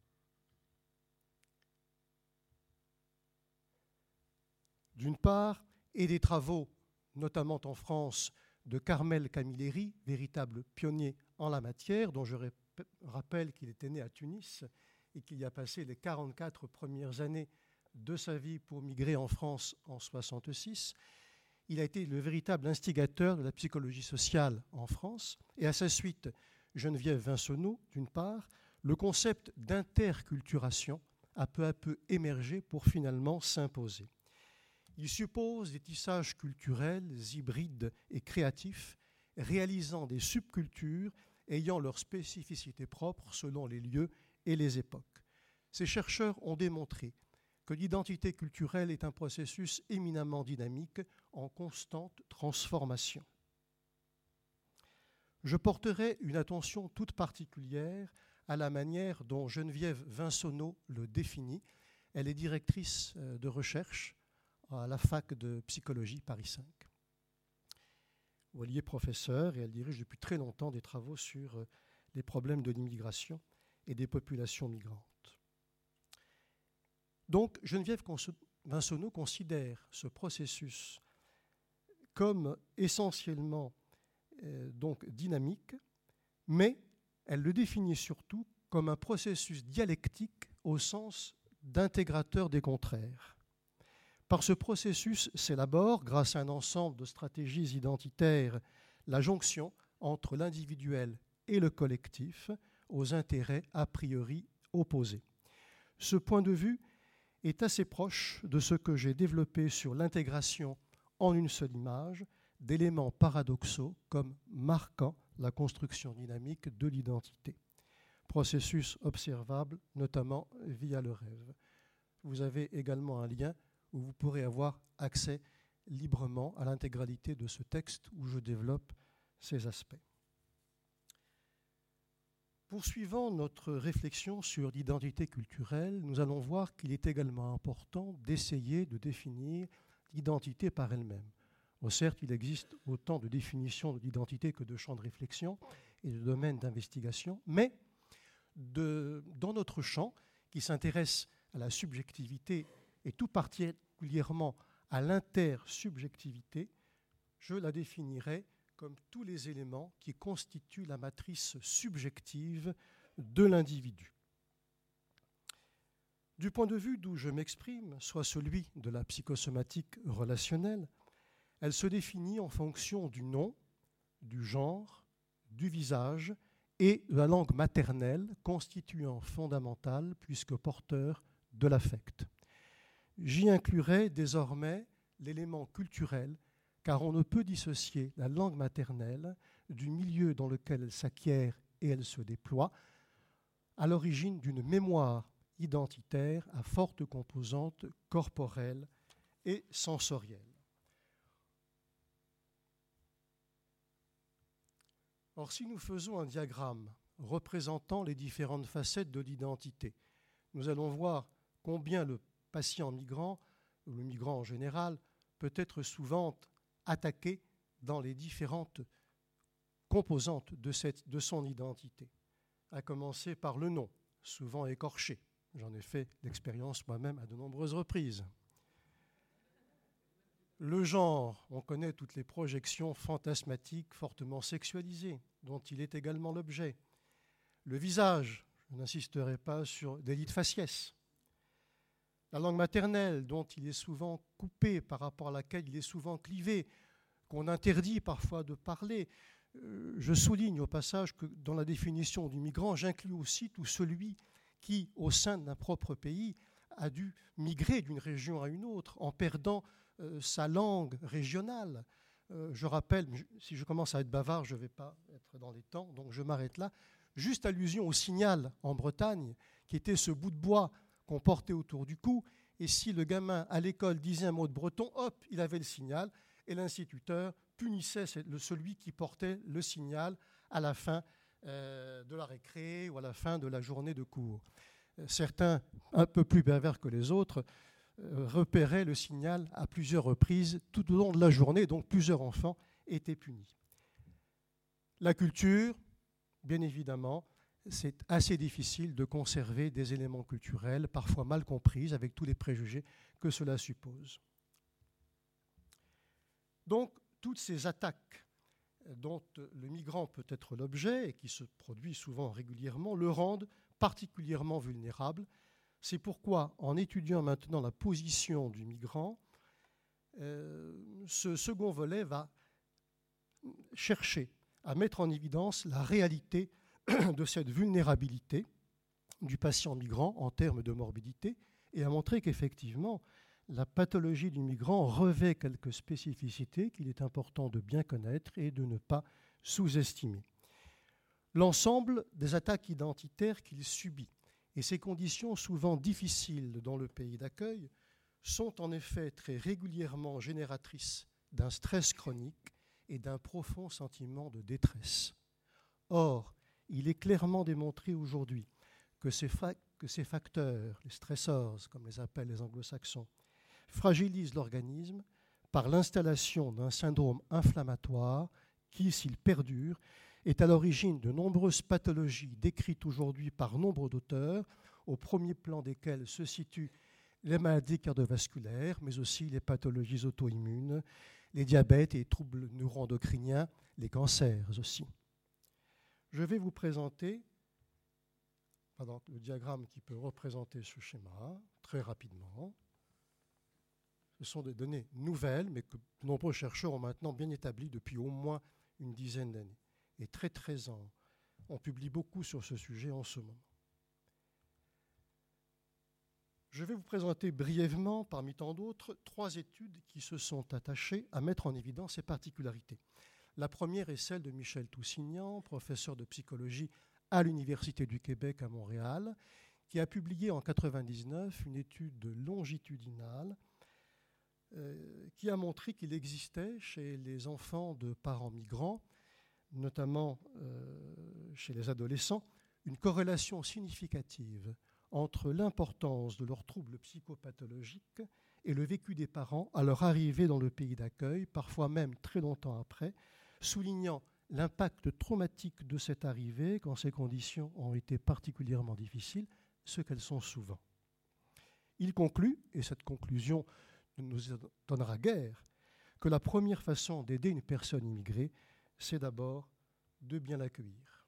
Speaker 4: d'une part, et des travaux, notamment en France, de Carmel Camilleri, véritable pionnier en la matière, dont je rappelle qu'il était né à Tunis et qu'il y a passé les quarante-quatre premières années de sa vie pour migrer en France en soixante-six. Il a été le véritable instigateur de la psychologie sociale en France. Et à sa suite, Geneviève Vincenot, d'une part, le concept d'interculturation a peu à peu émergé pour finalement s'imposer. Il suppose des tissages culturels, hybrides et créatifs, réalisant des subcultures ayant leur spécificité propre selon les lieux et les époques. Ces chercheurs ont démontré que l'identité culturelle est un processus éminemment dynamique en constante transformation. Je porterai une attention toute particulière à la manière dont Geneviève Vincenot le définit. Elle est directrice de recherche à la fac de psychologie Paris cinq. Elle y est professeure et elle dirige depuis très longtemps des travaux sur les problèmes de l'immigration et des populations migrantes. Donc, Geneviève Vincenot considère ce processus comme essentiellement euh, donc dynamique, mais elle le définit surtout comme un processus dialectique au sens d'intégrateur des contraires. Par ce processus s'élabore, grâce à un ensemble de stratégies identitaires, la jonction entre l'individuel et le collectif aux intérêts a priori opposés. Ce point de vue est assez proche de ce que j'ai développé sur l'intégration en une seule image d'éléments paradoxaux comme marquant la construction dynamique de l'identité. Processus observable notamment via le rêve. Vous avez également un lien où vous pourrez avoir accès librement à l'intégralité de ce texte où je développe ces aspects. Poursuivant notre réflexion sur l'identité culturelle, nous allons voir qu'il est également important d'essayer de définir l'identité par elle-même. Bon, certes, il existe autant de définitions de l'identité que de champs de réflexion et de domaines d'investigation, mais de, dans notre champ, qui s'intéresse à la subjectivité et tout particulièrement à l'intersubjectivité, je la définirai comme tous les éléments qui constituent la matrice subjective de l'individu. Du point de vue d'où je m'exprime, soit celui de la psychosomatique relationnelle, elle se définit en fonction du nom, du genre, du visage et de la langue maternelle, constituant fondamental puisque porteur de l'affect. J'y inclurai désormais l'élément culturel, car on ne peut dissocier la langue maternelle du milieu dans lequel elle s'acquiert et elle se déploie, à l'origine d'une mémoire identitaire à forte composante corporelle et sensorielle. Or, si nous faisons un diagramme représentant les différentes facettes de l'identité, nous allons voir combien le patient migrant, ou le migrant en général, peut être souvent attaqué dans les différentes composantes de, cette, de son identité, à commencer par le nom, souvent écorché. J'en ai fait l'expérience moi-même à de nombreuses reprises. Le genre, on connaît toutes les projections fantasmatiques fortement sexualisées, dont il est également l'objet. Le visage, je n'insisterai pas sur l'élite faciès. La langue maternelle, dont il est souvent coupé, par rapport à laquelle il est souvent clivé, qu'on interdit parfois de parler. Je souligne au passage que dans la définition du migrant, j'inclus aussi tout celui qui, au sein d'un propre pays, a dû migrer d'une région à une autre en perdant euh, sa langue régionale. Euh, je rappelle, si je commence à être bavard, je ne vais pas être dans les temps, donc je m'arrête là. Juste allusion au signal en Bretagne, qui était ce bout de bois qu'on portait autour du cou, et si le gamin à l'école disait un mot de breton, hop, il avait le signal, et l'instituteur punissait celui qui portait le signal à la fin euh, de la récré ou à la fin de la journée de cours. Certains, un peu plus pervers que les autres, euh, repéraient le signal à plusieurs reprises tout au long de la journée, donc plusieurs enfants étaient punis. La culture, bien évidemment, c'est assez difficile de conserver des éléments culturels, parfois mal compris, avec tous les préjugés que cela suppose. Donc, toutes ces attaques dont le migrant peut être l'objet, et qui se produisent souvent régulièrement, le rendent particulièrement vulnérable. C'est pourquoi, en étudiant maintenant la position du migrant, euh, ce second volet va chercher à mettre en évidence la réalité de cette vulnérabilité du patient migrant en termes de morbidité et à montrer qu'effectivement, la pathologie du migrant revêt quelques spécificités qu'il est important de bien connaître et de ne pas sous-estimer. L'ensemble des attaques identitaires qu'il subit et ses conditions souvent difficiles dans le pays d'accueil sont en effet très régulièrement génératrices d'un stress chronique et d'un profond sentiment de détresse. Or, il est clairement démontré aujourd'hui que ces, fa- que ces facteurs, les stressors, comme les appellent les anglo-saxons, fragilisent l'organisme par l'installation d'un syndrome inflammatoire qui, s'il perdure, est à l'origine de nombreuses pathologies décrites aujourd'hui par nombre d'auteurs, au premier plan desquelles se situent les maladies cardiovasculaires, mais aussi les pathologies auto-immunes, les diabètes et les troubles neuroendocriniens, les cancers aussi. Je vais vous présenter pardon, le diagramme qui peut représenter ce schéma très rapidement. Ce sont des données nouvelles, mais que de nombreux chercheurs ont maintenant bien établies depuis au moins une dizaine d'années. Et très très en, on publie beaucoup sur ce sujet en ce moment. Je vais vous présenter brièvement, parmi tant d'autres, trois études qui se sont attachées à mettre en évidence ces particularités. La première est celle de Michel Toussignan, professeur de psychologie à l'Université du Québec à Montréal, qui a publié en mille neuf cent quatre-vingt-dix-neuf une étude longitudinale euh, qui a montré qu'il existait chez les enfants de parents migrants, notamment euh, chez les adolescents, une corrélation significative entre l'importance de leurs troubles psychopathologiques et le vécu des parents à leur arrivée dans le pays d'accueil, parfois même très longtemps après, soulignant l'impact traumatique de cette arrivée quand ces conditions ont été particulièrement difficiles, ce qu'elles sont souvent. Il conclut, et cette conclusion ne nous étonnera guère, que la première façon d'aider une personne immigrée, c'est d'abord de bien l'accueillir.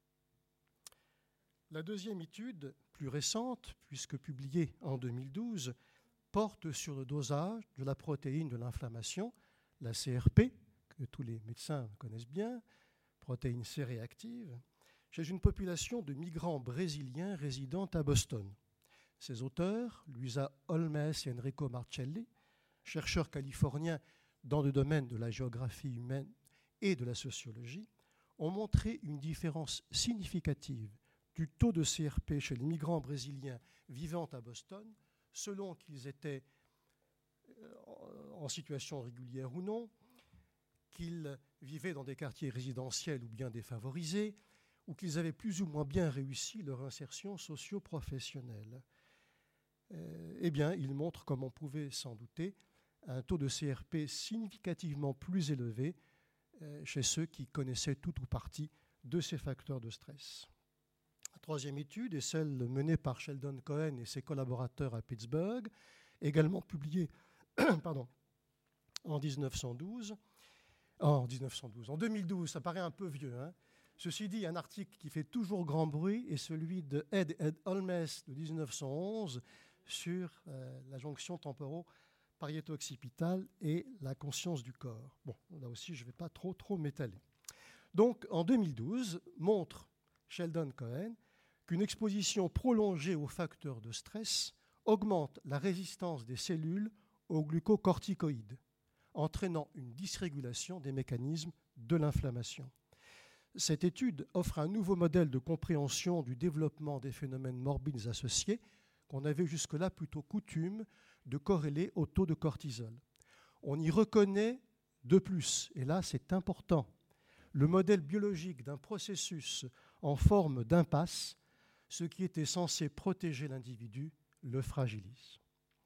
Speaker 4: La deuxième étude, plus récente, puisque publiée en deux mille douze, porte sur le dosage de la protéine de l'inflammation, la C R P, que tous les médecins connaissent bien, protéine C-réactive, chez une population de migrants brésiliens résidant à Boston. Ses auteurs, Luisa Olmes et Enrico Marcelli, chercheurs californiens dans le domaine de la géographie humaine et de la sociologie, ont montré une différence significative du taux de C R P chez les migrants brésiliens vivant à Boston, selon qu'ils étaient en situation régulière ou non, qu'ils vivaient dans des quartiers résidentiels ou bien défavorisés, ou qu'ils avaient plus ou moins bien réussi leur insertion socio-professionnelle. Euh, eh bien, ils montrent, comme on pouvait s'en douter, un taux de C R P significativement plus élevé euh, chez ceux qui connaissaient tout ou partie de ces facteurs de stress. La troisième étude est celle menée par Sheldon Cohen et ses collaborateurs à Pittsburgh, également publiée pardon, en dix-neuf cent douze. En dix-neuf cent douze, en deux mille douze, ça paraît un peu vieux. Hein. Ceci dit, un article qui fait toujours grand bruit est celui de Ed, Ed Holmes de dix-neuf cent onze sur euh, la jonction temporo-pariéto-occipitale et la conscience du corps. Bon, là aussi, je ne vais pas trop, trop m'étaler. Donc, en deux mille douze, montre Sheldon Cohen qu'une exposition prolongée aux facteurs de stress augmente la résistance des cellules aux glucocorticoïdes, entraînant une dysrégulation des mécanismes de l'inflammation. Cette étude offre un nouveau modèle de compréhension du développement des phénomènes morbides associés qu'on avait jusque-là plutôt coutume de corréler au taux de cortisol. On y reconnaît De plus, et là c'est important, le modèle biologique d'un processus en forme d'impasse, ce qui était censé protéger l'individu, le fragilise.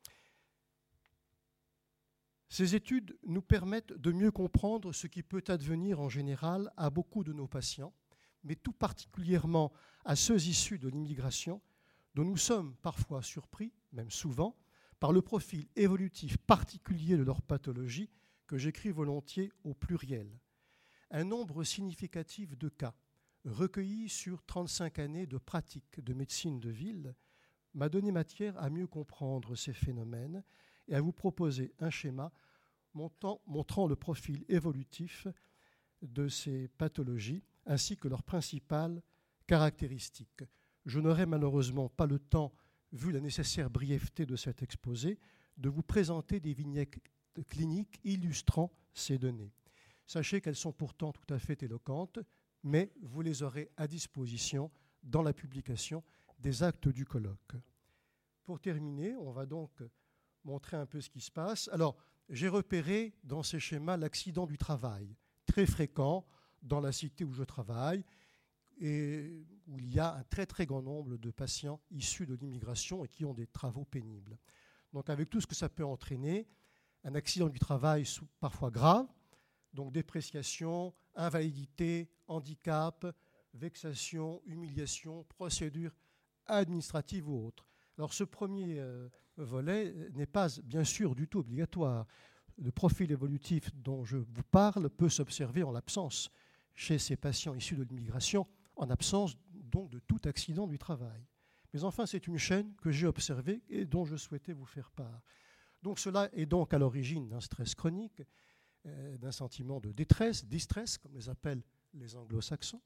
Speaker 4: Ces études nous permettent de mieux comprendre ce qui peut advenir en général à beaucoup de nos patients, mais tout particulièrement à ceux issus de l'immigration, dont nous sommes parfois surpris, même souvent, par le profil évolutif particulier de leur pathologie que j'écris volontiers au pluriel. Un nombre significatif de cas, recueillis sur trente-cinq années de pratique de médecine de ville, m'a donné matière à mieux comprendre ces phénomènes et à vous proposer un schéma montant, montrant le profil évolutif de ces pathologies ainsi que leurs principales caractéristiques. Je n'aurai malheureusement pas le temps, vu la nécessaire brièveté de cet exposé, de vous présenter des vignettes cliniques illustrant ces données. Sachez qu'elles sont pourtant tout à fait éloquentes, mais vous les aurez à disposition dans la publication des actes du colloque. Pour terminer, on va donc montrer un peu ce qui se passe. Alors, j'ai repéré dans ces schémas l'accident du travail, très fréquent dans la cité où je travaille, et où il y a un très très grand nombre de patients issus de l'immigration et qui ont des travaux pénibles. Donc avec tout ce que ça peut entraîner, un accident du travail parfois grave, donc dépréciation, invalidité, handicap, vexation, humiliation, procédure administrative ou autre. Alors ce premier euh, volet n'est pas bien sûr du tout obligatoire. Le profil évolutif dont je vous parle peut s'observer en l'absence chez ces patients issus de l'immigration, en absence donc de tout accident du travail. Mais enfin, c'est une chaîne que j'ai observée et dont je souhaitais vous faire part. Donc cela est donc à l'origine d'un stress chronique, euh, d'un sentiment de détresse, distress, comme les appellent les anglo-saxons,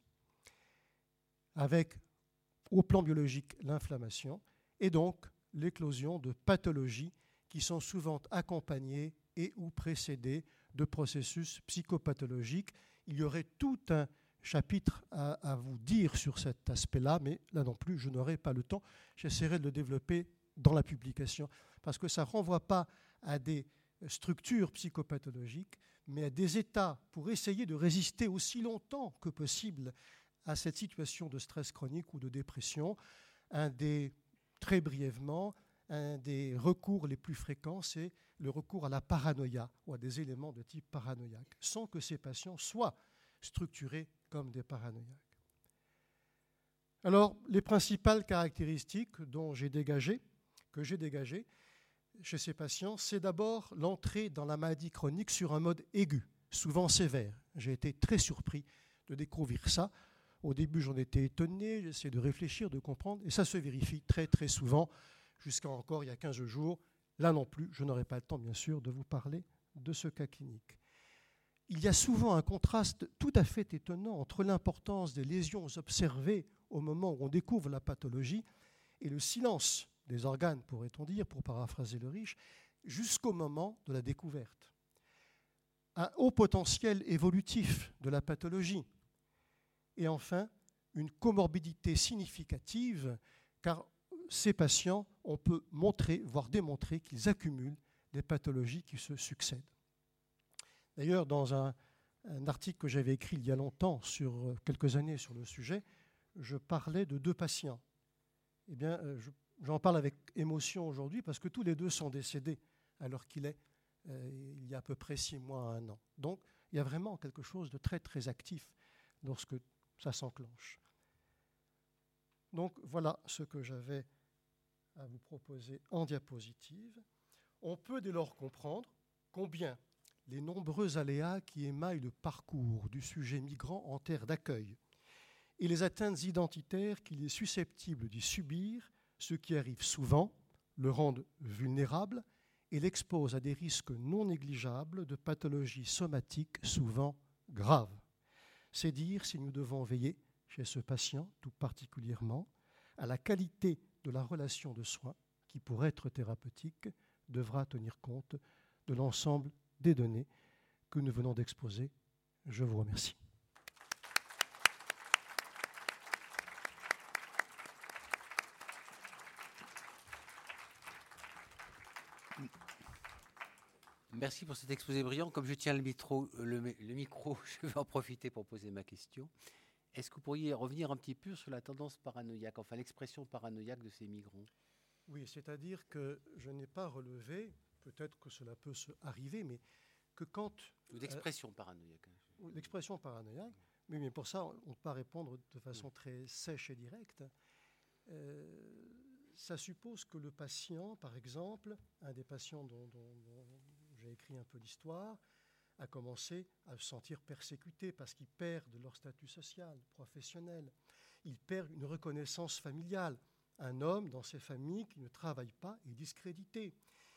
Speaker 4: avec, au plan biologique, l'inflammation, et donc l'éclosion de pathologies qui sont souvent accompagnées et ou précédées de processus psychopathologiques. Il y aurait tout un chapitre à, à vous dire sur cet aspect-là, mais là non plus, je n'aurai pas le temps. J'essaierai de le développer dans la publication, parce que ça ne renvoie pas à des structures psychopathologiques, mais à des états pour essayer de résister aussi longtemps que possible à cette situation de stress chronique ou de dépression. Un des, très brièvement, un des recours les plus fréquents, c'est le recours à la paranoïa ou à des éléments de type paranoïaque, sans que ces patients soient structurés comme des paranoïaques. Alors, les principales caractéristiques dont j'ai dégagé, que j'ai dégagées chez ces patients, c'est d'abord l'entrée dans la maladie chronique sur un mode aigu, souvent sévère. J'ai été très surpris de découvrir ça. Au début, j'en étais étonné, j'essaie de réfléchir, de comprendre, et ça se vérifie très très souvent, jusqu'à encore il y a quinze jours. Là non plus, je n'aurai pas le temps, bien sûr, de vous parler de ce cas clinique. Il y a souvent un contraste tout à fait étonnant entre l'importance des lésions observées au moment où on découvre la pathologie et le silence des organes, pourrait-on dire, pour paraphraser le riche, jusqu'au moment de la découverte. Un haut potentiel évolutif de la pathologie. Et enfin, une comorbidité significative, car ces patients, on peut montrer, voire démontrer qu'ils accumulent des pathologies qui se succèdent. D'ailleurs, dans un, un article que j'avais écrit il y a longtemps, sur quelques années sur le sujet, je parlais de deux patients. Eh bien, je, j'en parle avec émotion aujourd'hui parce que tous les deux sont décédés alors qu'il est euh, il y a à peu près six mois à un an. Donc, il y a vraiment quelque chose de très, très actif lorsque ça s'enclenche. Donc, voilà ce que j'avais à vous proposer en diapositive. On peut dès lors comprendre combien les nombreux aléas qui émaillent le parcours du sujet migrant en terre d'accueil et les atteintes identitaires qu'il est susceptible d'y subir, ce qui arrive souvent, le rendent vulnérable et l'expose à des risques non négligeables de pathologies somatiques souvent graves. C'est dire si nous devons veiller, chez ce patient tout particulièrement, à la qualité de la relation de soins qui, pour être thérapeutique, devra tenir compte de l'ensemble des données que nous venons d'exposer. Je vous remercie.
Speaker 1: Merci pour cet exposé brillant. Comme je tiens le, micro, le, le micro, je vais en profiter pour poser ma question. Est-ce que vous pourriez revenir un petit peu sur la tendance paranoïaque, enfin l'expression paranoïaque de ces migrants?
Speaker 4: Oui, c'est-à-dire que je n'ai pas relevé, peut-être que cela peut se arriver, mais que quand...
Speaker 1: Ou l'expression euh, paranoïaque. Hein.
Speaker 4: L'expression paranoïaque, oui, mais pour ça, on ne peut pas répondre de façon très sèche et directe. Euh, ça suppose que le patient, par exemple, un des patients dont, dont, dont j'ai écrit un peu l'histoire, a commencé à se sentir persécuté parce qu'ils perdent leur statut social, professionnel. Ils perdent une reconnaissance familiale. Un homme dans ses familles qui ne travaille pas est discrédité.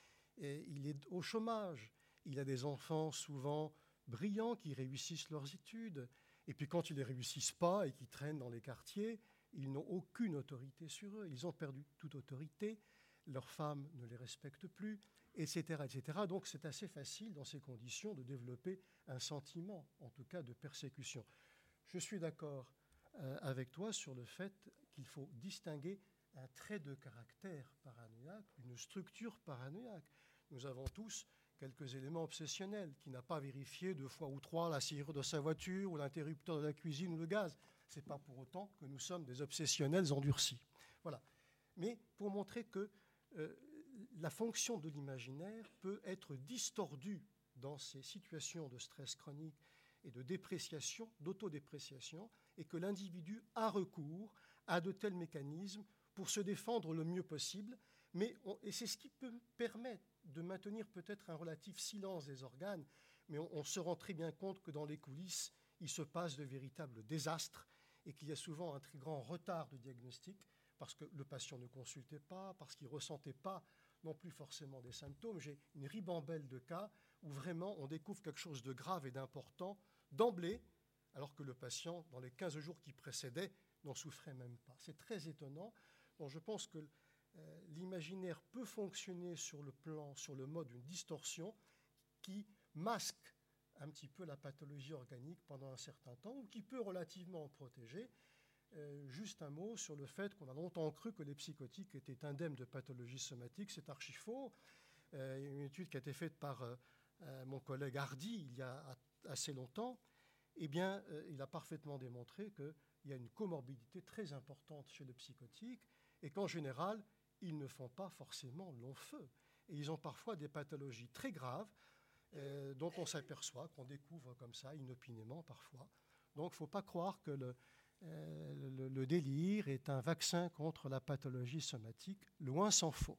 Speaker 4: Et il est au chômage. Il a des enfants souvent brillants qui réussissent leurs études. Et puis quand ils ne les réussissent pas et qu'ils traînent dans les quartiers, ils n'ont aucune autorité sur eux. Ils ont perdu toute autorité. Leurs femmes ne les respectent plus, et cetera, et cetera. Donc c'est assez facile dans ces conditions de développer un sentiment, en tout cas de persécution. Je suis d'accord euh, avec toi sur le fait qu'il faut distinguer un trait de caractère paranoïaque, une structure paranoïaque. Nous avons tous quelques éléments obsessionnels, qui n'a pas vérifié deux fois ou trois la serrure de sa voiture ou l'interrupteur de la cuisine ou le gaz. Ce n'est pas pour autant que nous sommes des obsessionnels endurcis. Voilà. Mais pour montrer que euh, la fonction de l'imaginaire peut être distordue dans ces situations de stress chronique et de dépréciation, d'autodépréciation, et que l'individu a recours à de tels mécanismes pour se défendre le mieux possible. Mais on, et c'est ce qui peut permettre de maintenir peut-être un relatif silence des organes, mais on, on se rend très bien compte que dans les coulisses, il se passe de véritables désastres et qu'il y a souvent un très grand retard de diagnostic parce que le patient ne consultait pas, parce qu'il ne ressentait pas non plus forcément des symptômes. J'ai une ribambelle de cas où vraiment on découvre quelque chose de grave et d'important d'emblée, alors que le patient, dans les quinze jours qui précédaient, n'en souffrait même pas. C'est très étonnant. Donc je pense que euh, l'imaginaire peut fonctionner sur le plan, sur le mode d'une distorsion qui masque un petit peu la pathologie organique pendant un certain temps ou qui peut relativement en protéger. Euh, juste un mot sur le fait qu'on a longtemps cru que les psychotiques étaient indemnes de pathologies somatiques. C'est archi faux. Euh, une étude qui a été faite par euh, euh, mon collègue Hardy il y a assez longtemps, eh bien, euh, il a parfaitement démontré qu'il y a une comorbidité très importante chez les psychotiques et qu'en général, ils ne font pas forcément long feu. Et ils ont parfois des pathologies très graves euh, dont on s'aperçoit, qu'on découvre comme ça, inopinément parfois. Donc, il ne faut pas croire que le, euh, le, le délire est un vaccin contre la pathologie somatique. Loin s'en faut.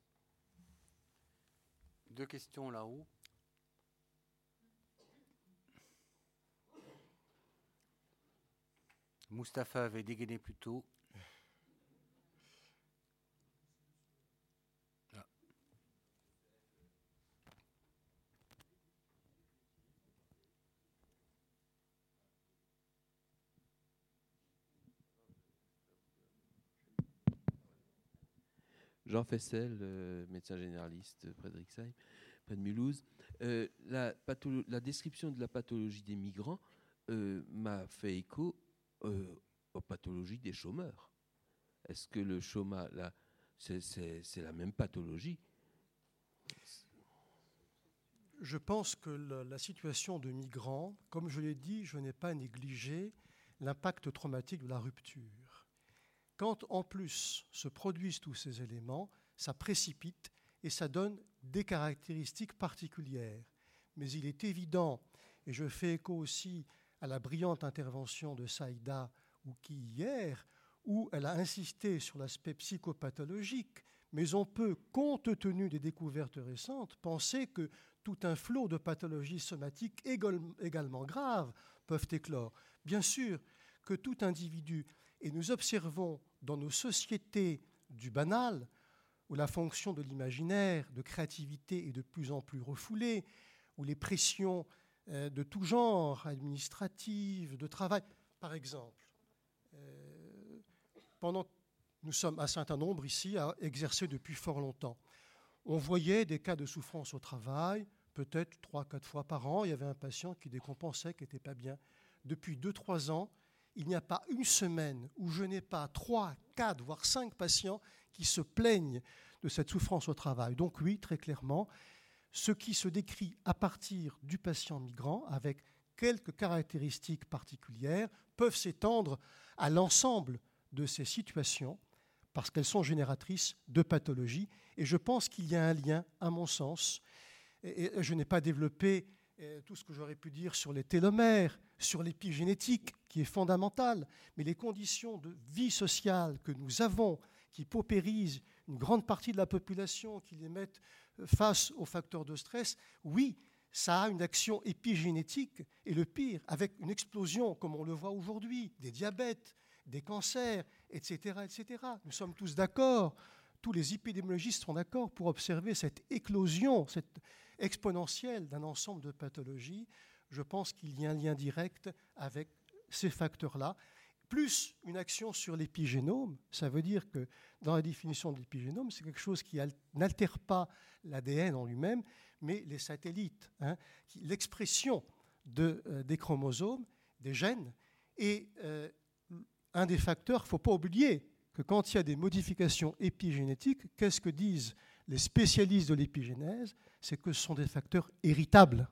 Speaker 1: Deux questions là-haut. Mustapha avait dégainé plus tôt. Ah.
Speaker 6: Jean Fessel, euh, médecin généraliste près de Rixheim, près de Mulhouse. Euh, la, patholo- la description de la pathologie des migrants euh, m'a fait écho euh, aux pathologies des chômeurs. Est-ce que le chômage, là, c'est, c'est, c'est la même pathologie?
Speaker 4: Je pense que la, la situation de migrants, comme je l'ai dit, je n'ai pas négligé l'impact traumatique de la rupture. Quand en plus se produisent tous ces éléments, ça précipite et ça donne des caractéristiques particulières. Mais il est évident, et je fais écho aussi à la brillante intervention de Saïda Ouki hier, où elle a insisté sur l'aspect psychopathologique, mais on peut, compte tenu des découvertes récentes, penser que tout un flot de pathologies somatiques également graves peuvent éclore. Bien sûr que tout individu, et nous observons dans nos sociétés du banal, où la fonction de l'imaginaire, de créativité est de plus en plus refoulée, où les pressions euh, de tout genre, administratives, de travail, par exemple, euh, pendant que nous sommes un certain nombre ici à exercer depuis fort longtemps, on voyait des cas de souffrance au travail, peut-être trois, quatre fois par an, il y avait un patient qui décompensait, qui n'était pas bien. Depuis deux, trois ans, il n'y a pas une semaine où je n'ai pas trois, quatre, voire cinq patients qui se plaignent de cette souffrance au travail. Donc oui, très clairement, ce qui se décrit à partir du patient migrant, avec quelques caractéristiques particulières, peuvent s'étendre à l'ensemble de ces situations, parce qu'elles sont génératrices de pathologies. Et je pense qu'il y a un lien, à mon sens, et je n'ai pas développé tout ce que j'aurais pu dire sur les télomères, sur l'épigénétique, qui est fondamentale, mais les conditions de vie sociale que nous avons, qui paupérisent une grande partie de la population, qui les mettent face aux facteurs de stress, oui, ça a une action épigénétique, et le pire, avec une explosion, comme on le voit aujourd'hui, des diabètes, des cancers, et cetera, et cetera. Nous sommes tous d'accord, tous les épidémiologistes sont d'accord pour observer cette éclosion, cette exponentielle d'un ensemble de pathologies. Je pense qu'il y a un lien direct avec ces facteurs-là, plus une action sur l'épigénome. Ça veut dire que dans la définition de l'épigénome, c'est quelque chose qui n'altère pas l'A D N en lui-même, mais les satellites, hein, qui, l'expression de, euh, des chromosomes, des gènes. Et euh, un des facteurs, il ne faut pas oublier que quand il y a des modifications épigénétiques, qu'est-ce que disent les spécialistes de l'épigénèse? C'est que ce sont des facteurs héritables.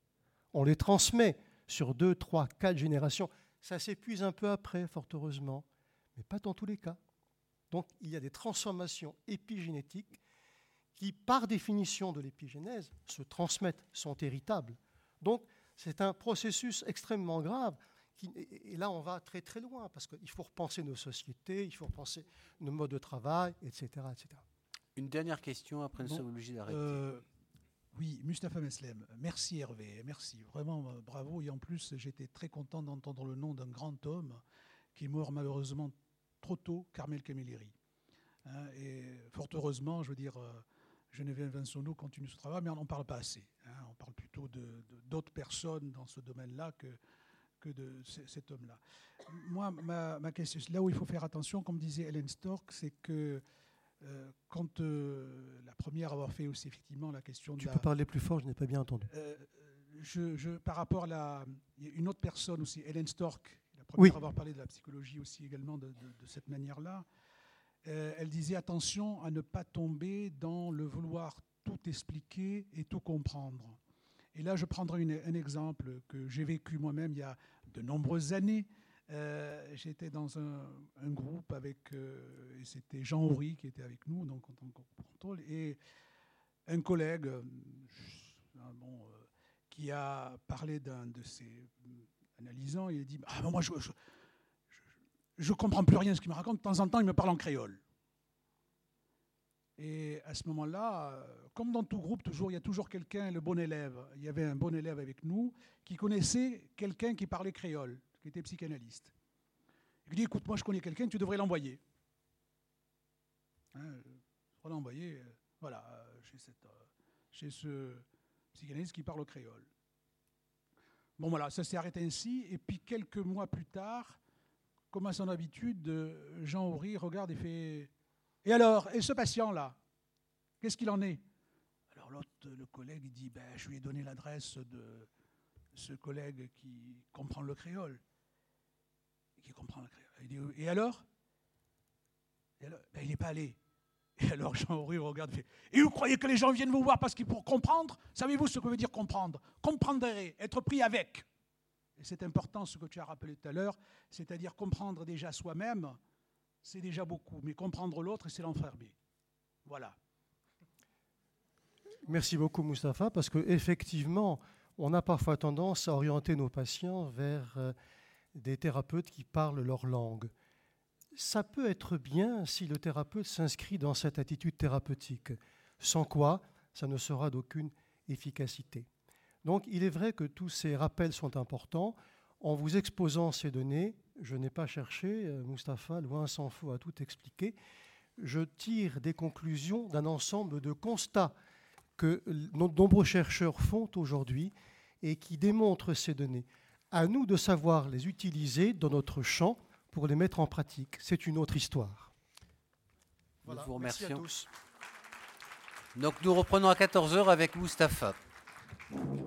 Speaker 4: On les transmet sur deux, trois, quatre générations. Ça s'épuise un peu après, fort heureusement, mais pas dans tous les cas. Donc, il y a des transformations épigénétiques qui, par définition de l'épigénèse, se transmettent, sont héritables. Donc, c'est un processus extrêmement grave. Qui, et là, on va très très loin, parce qu'il faut repenser nos sociétés, il faut repenser nos modes de travail, et cetera, et cetera.
Speaker 1: Une dernière question, après nous
Speaker 7: bon,
Speaker 1: sommes obligés d'arrêter.
Speaker 7: Euh, oui, Mustapha Meslem, merci Hervé, merci, vraiment euh, bravo. Et en plus, j'étais très content d'entendre le nom d'un grand homme qui est mort malheureusement trop tôt, Carmel Camilleri. Hein, et fort heureusement, je veux dire, euh, Geneviève Vinsonneau continue ce travail, mais on n'en parle pas assez. Hein, on parle plutôt de, de, d'autres personnes dans ce domaine-là que, que de c- cet homme-là. Moi, ma, ma question, là où il faut faire attention, comme disait Ellen Storck, c'est que Euh, quand euh, la première à avoir fait aussi effectivement la question de
Speaker 4: Tu
Speaker 7: la,
Speaker 4: peux parler plus fort, je n'ai pas bien entendu.
Speaker 7: euh, je, je, par rapport à la, il y a une autre personne aussi, Ellen Storck, la première
Speaker 4: Oui.
Speaker 7: à avoir parlé de la psychologie aussi également de, de, de cette manière-là, euh, elle disait attention à ne pas tomber dans le vouloir tout expliquer et tout comprendre. Et là, je prendrai une, un exemple que j'ai vécu moi-même il y a de nombreuses années. Euh, j'étais dans un, un groupe avec, euh, et c'était Jean Horry qui était avec nous, donc en tant que contrôle, et un collègue, euh, bon, euh, qui a parlé d'un de ses analysants, il a dit ah, ben moi je, je, je, je comprends plus rien de ce qu'il me raconte, de temps en temps il me parle en créole. Et à ce moment-là, comme dans tout groupe, toujours, il y a toujours quelqu'un, le bon élève. Il y avait un bon élève avec nous qui connaissait quelqu'un qui parlait créole, qui était psychanalyste. Il dit, écoute, moi je connais quelqu'un, tu devrais l'envoyer. Hein, je devrais l'envoyer, euh, voilà, euh, chez, cette, euh, chez ce psychanalyste qui parle au créole. Bon voilà, ça s'est arrêté ainsi, et puis quelques mois plus tard, comme à son habitude, euh, Jean Horry regarde et fait, et alors, et ce patient-là, qu'est-ce qu'il en est? Alors l'autre, le collègue, il dit, ben, je lui ai donné l'adresse de ce collègue qui comprend le créole. Qui comprend le créole. Il dit, et alors, et alors ben, il n'est pas allé. Et alors Jean Horry regarde et fait, et vous croyez que les gens viennent vous voir parce qu'ils pour comprendre? Savez-vous ce que veut dire comprendre? Comprendre, être pris avec. Et c'est important ce que tu as rappelé tout à l'heure, c'est-à-dire comprendre déjà soi-même, c'est déjà beaucoup, mais comprendre l'autre, c'est l'enfermer. Voilà.
Speaker 4: Merci beaucoup, Mustapha, parce qu'effectivement, on a parfois tendance à orienter nos patients vers euh, des thérapeutes qui parlent leur langue. Ça peut être bien si le thérapeute s'inscrit dans cette attitude thérapeutique, sans quoi ça ne sera d'aucune efficacité. Donc il est vrai que tous ces rappels sont importants. En vous exposant ces données, je n'ai pas cherché, euh, Mustapha, loin s'en faut, à tout expliquer, je tire des conclusions d'un ensemble de constats que de nombreux chercheurs font aujourd'hui et qui démontrent ces données. À nous de savoir les utiliser dans notre champ pour les mettre en pratique. C'est une autre histoire.
Speaker 1: Voilà, nous vous
Speaker 4: merci
Speaker 1: remercions.
Speaker 4: à tous.
Speaker 1: Donc nous reprenons à quatorze heures avec Mustapha.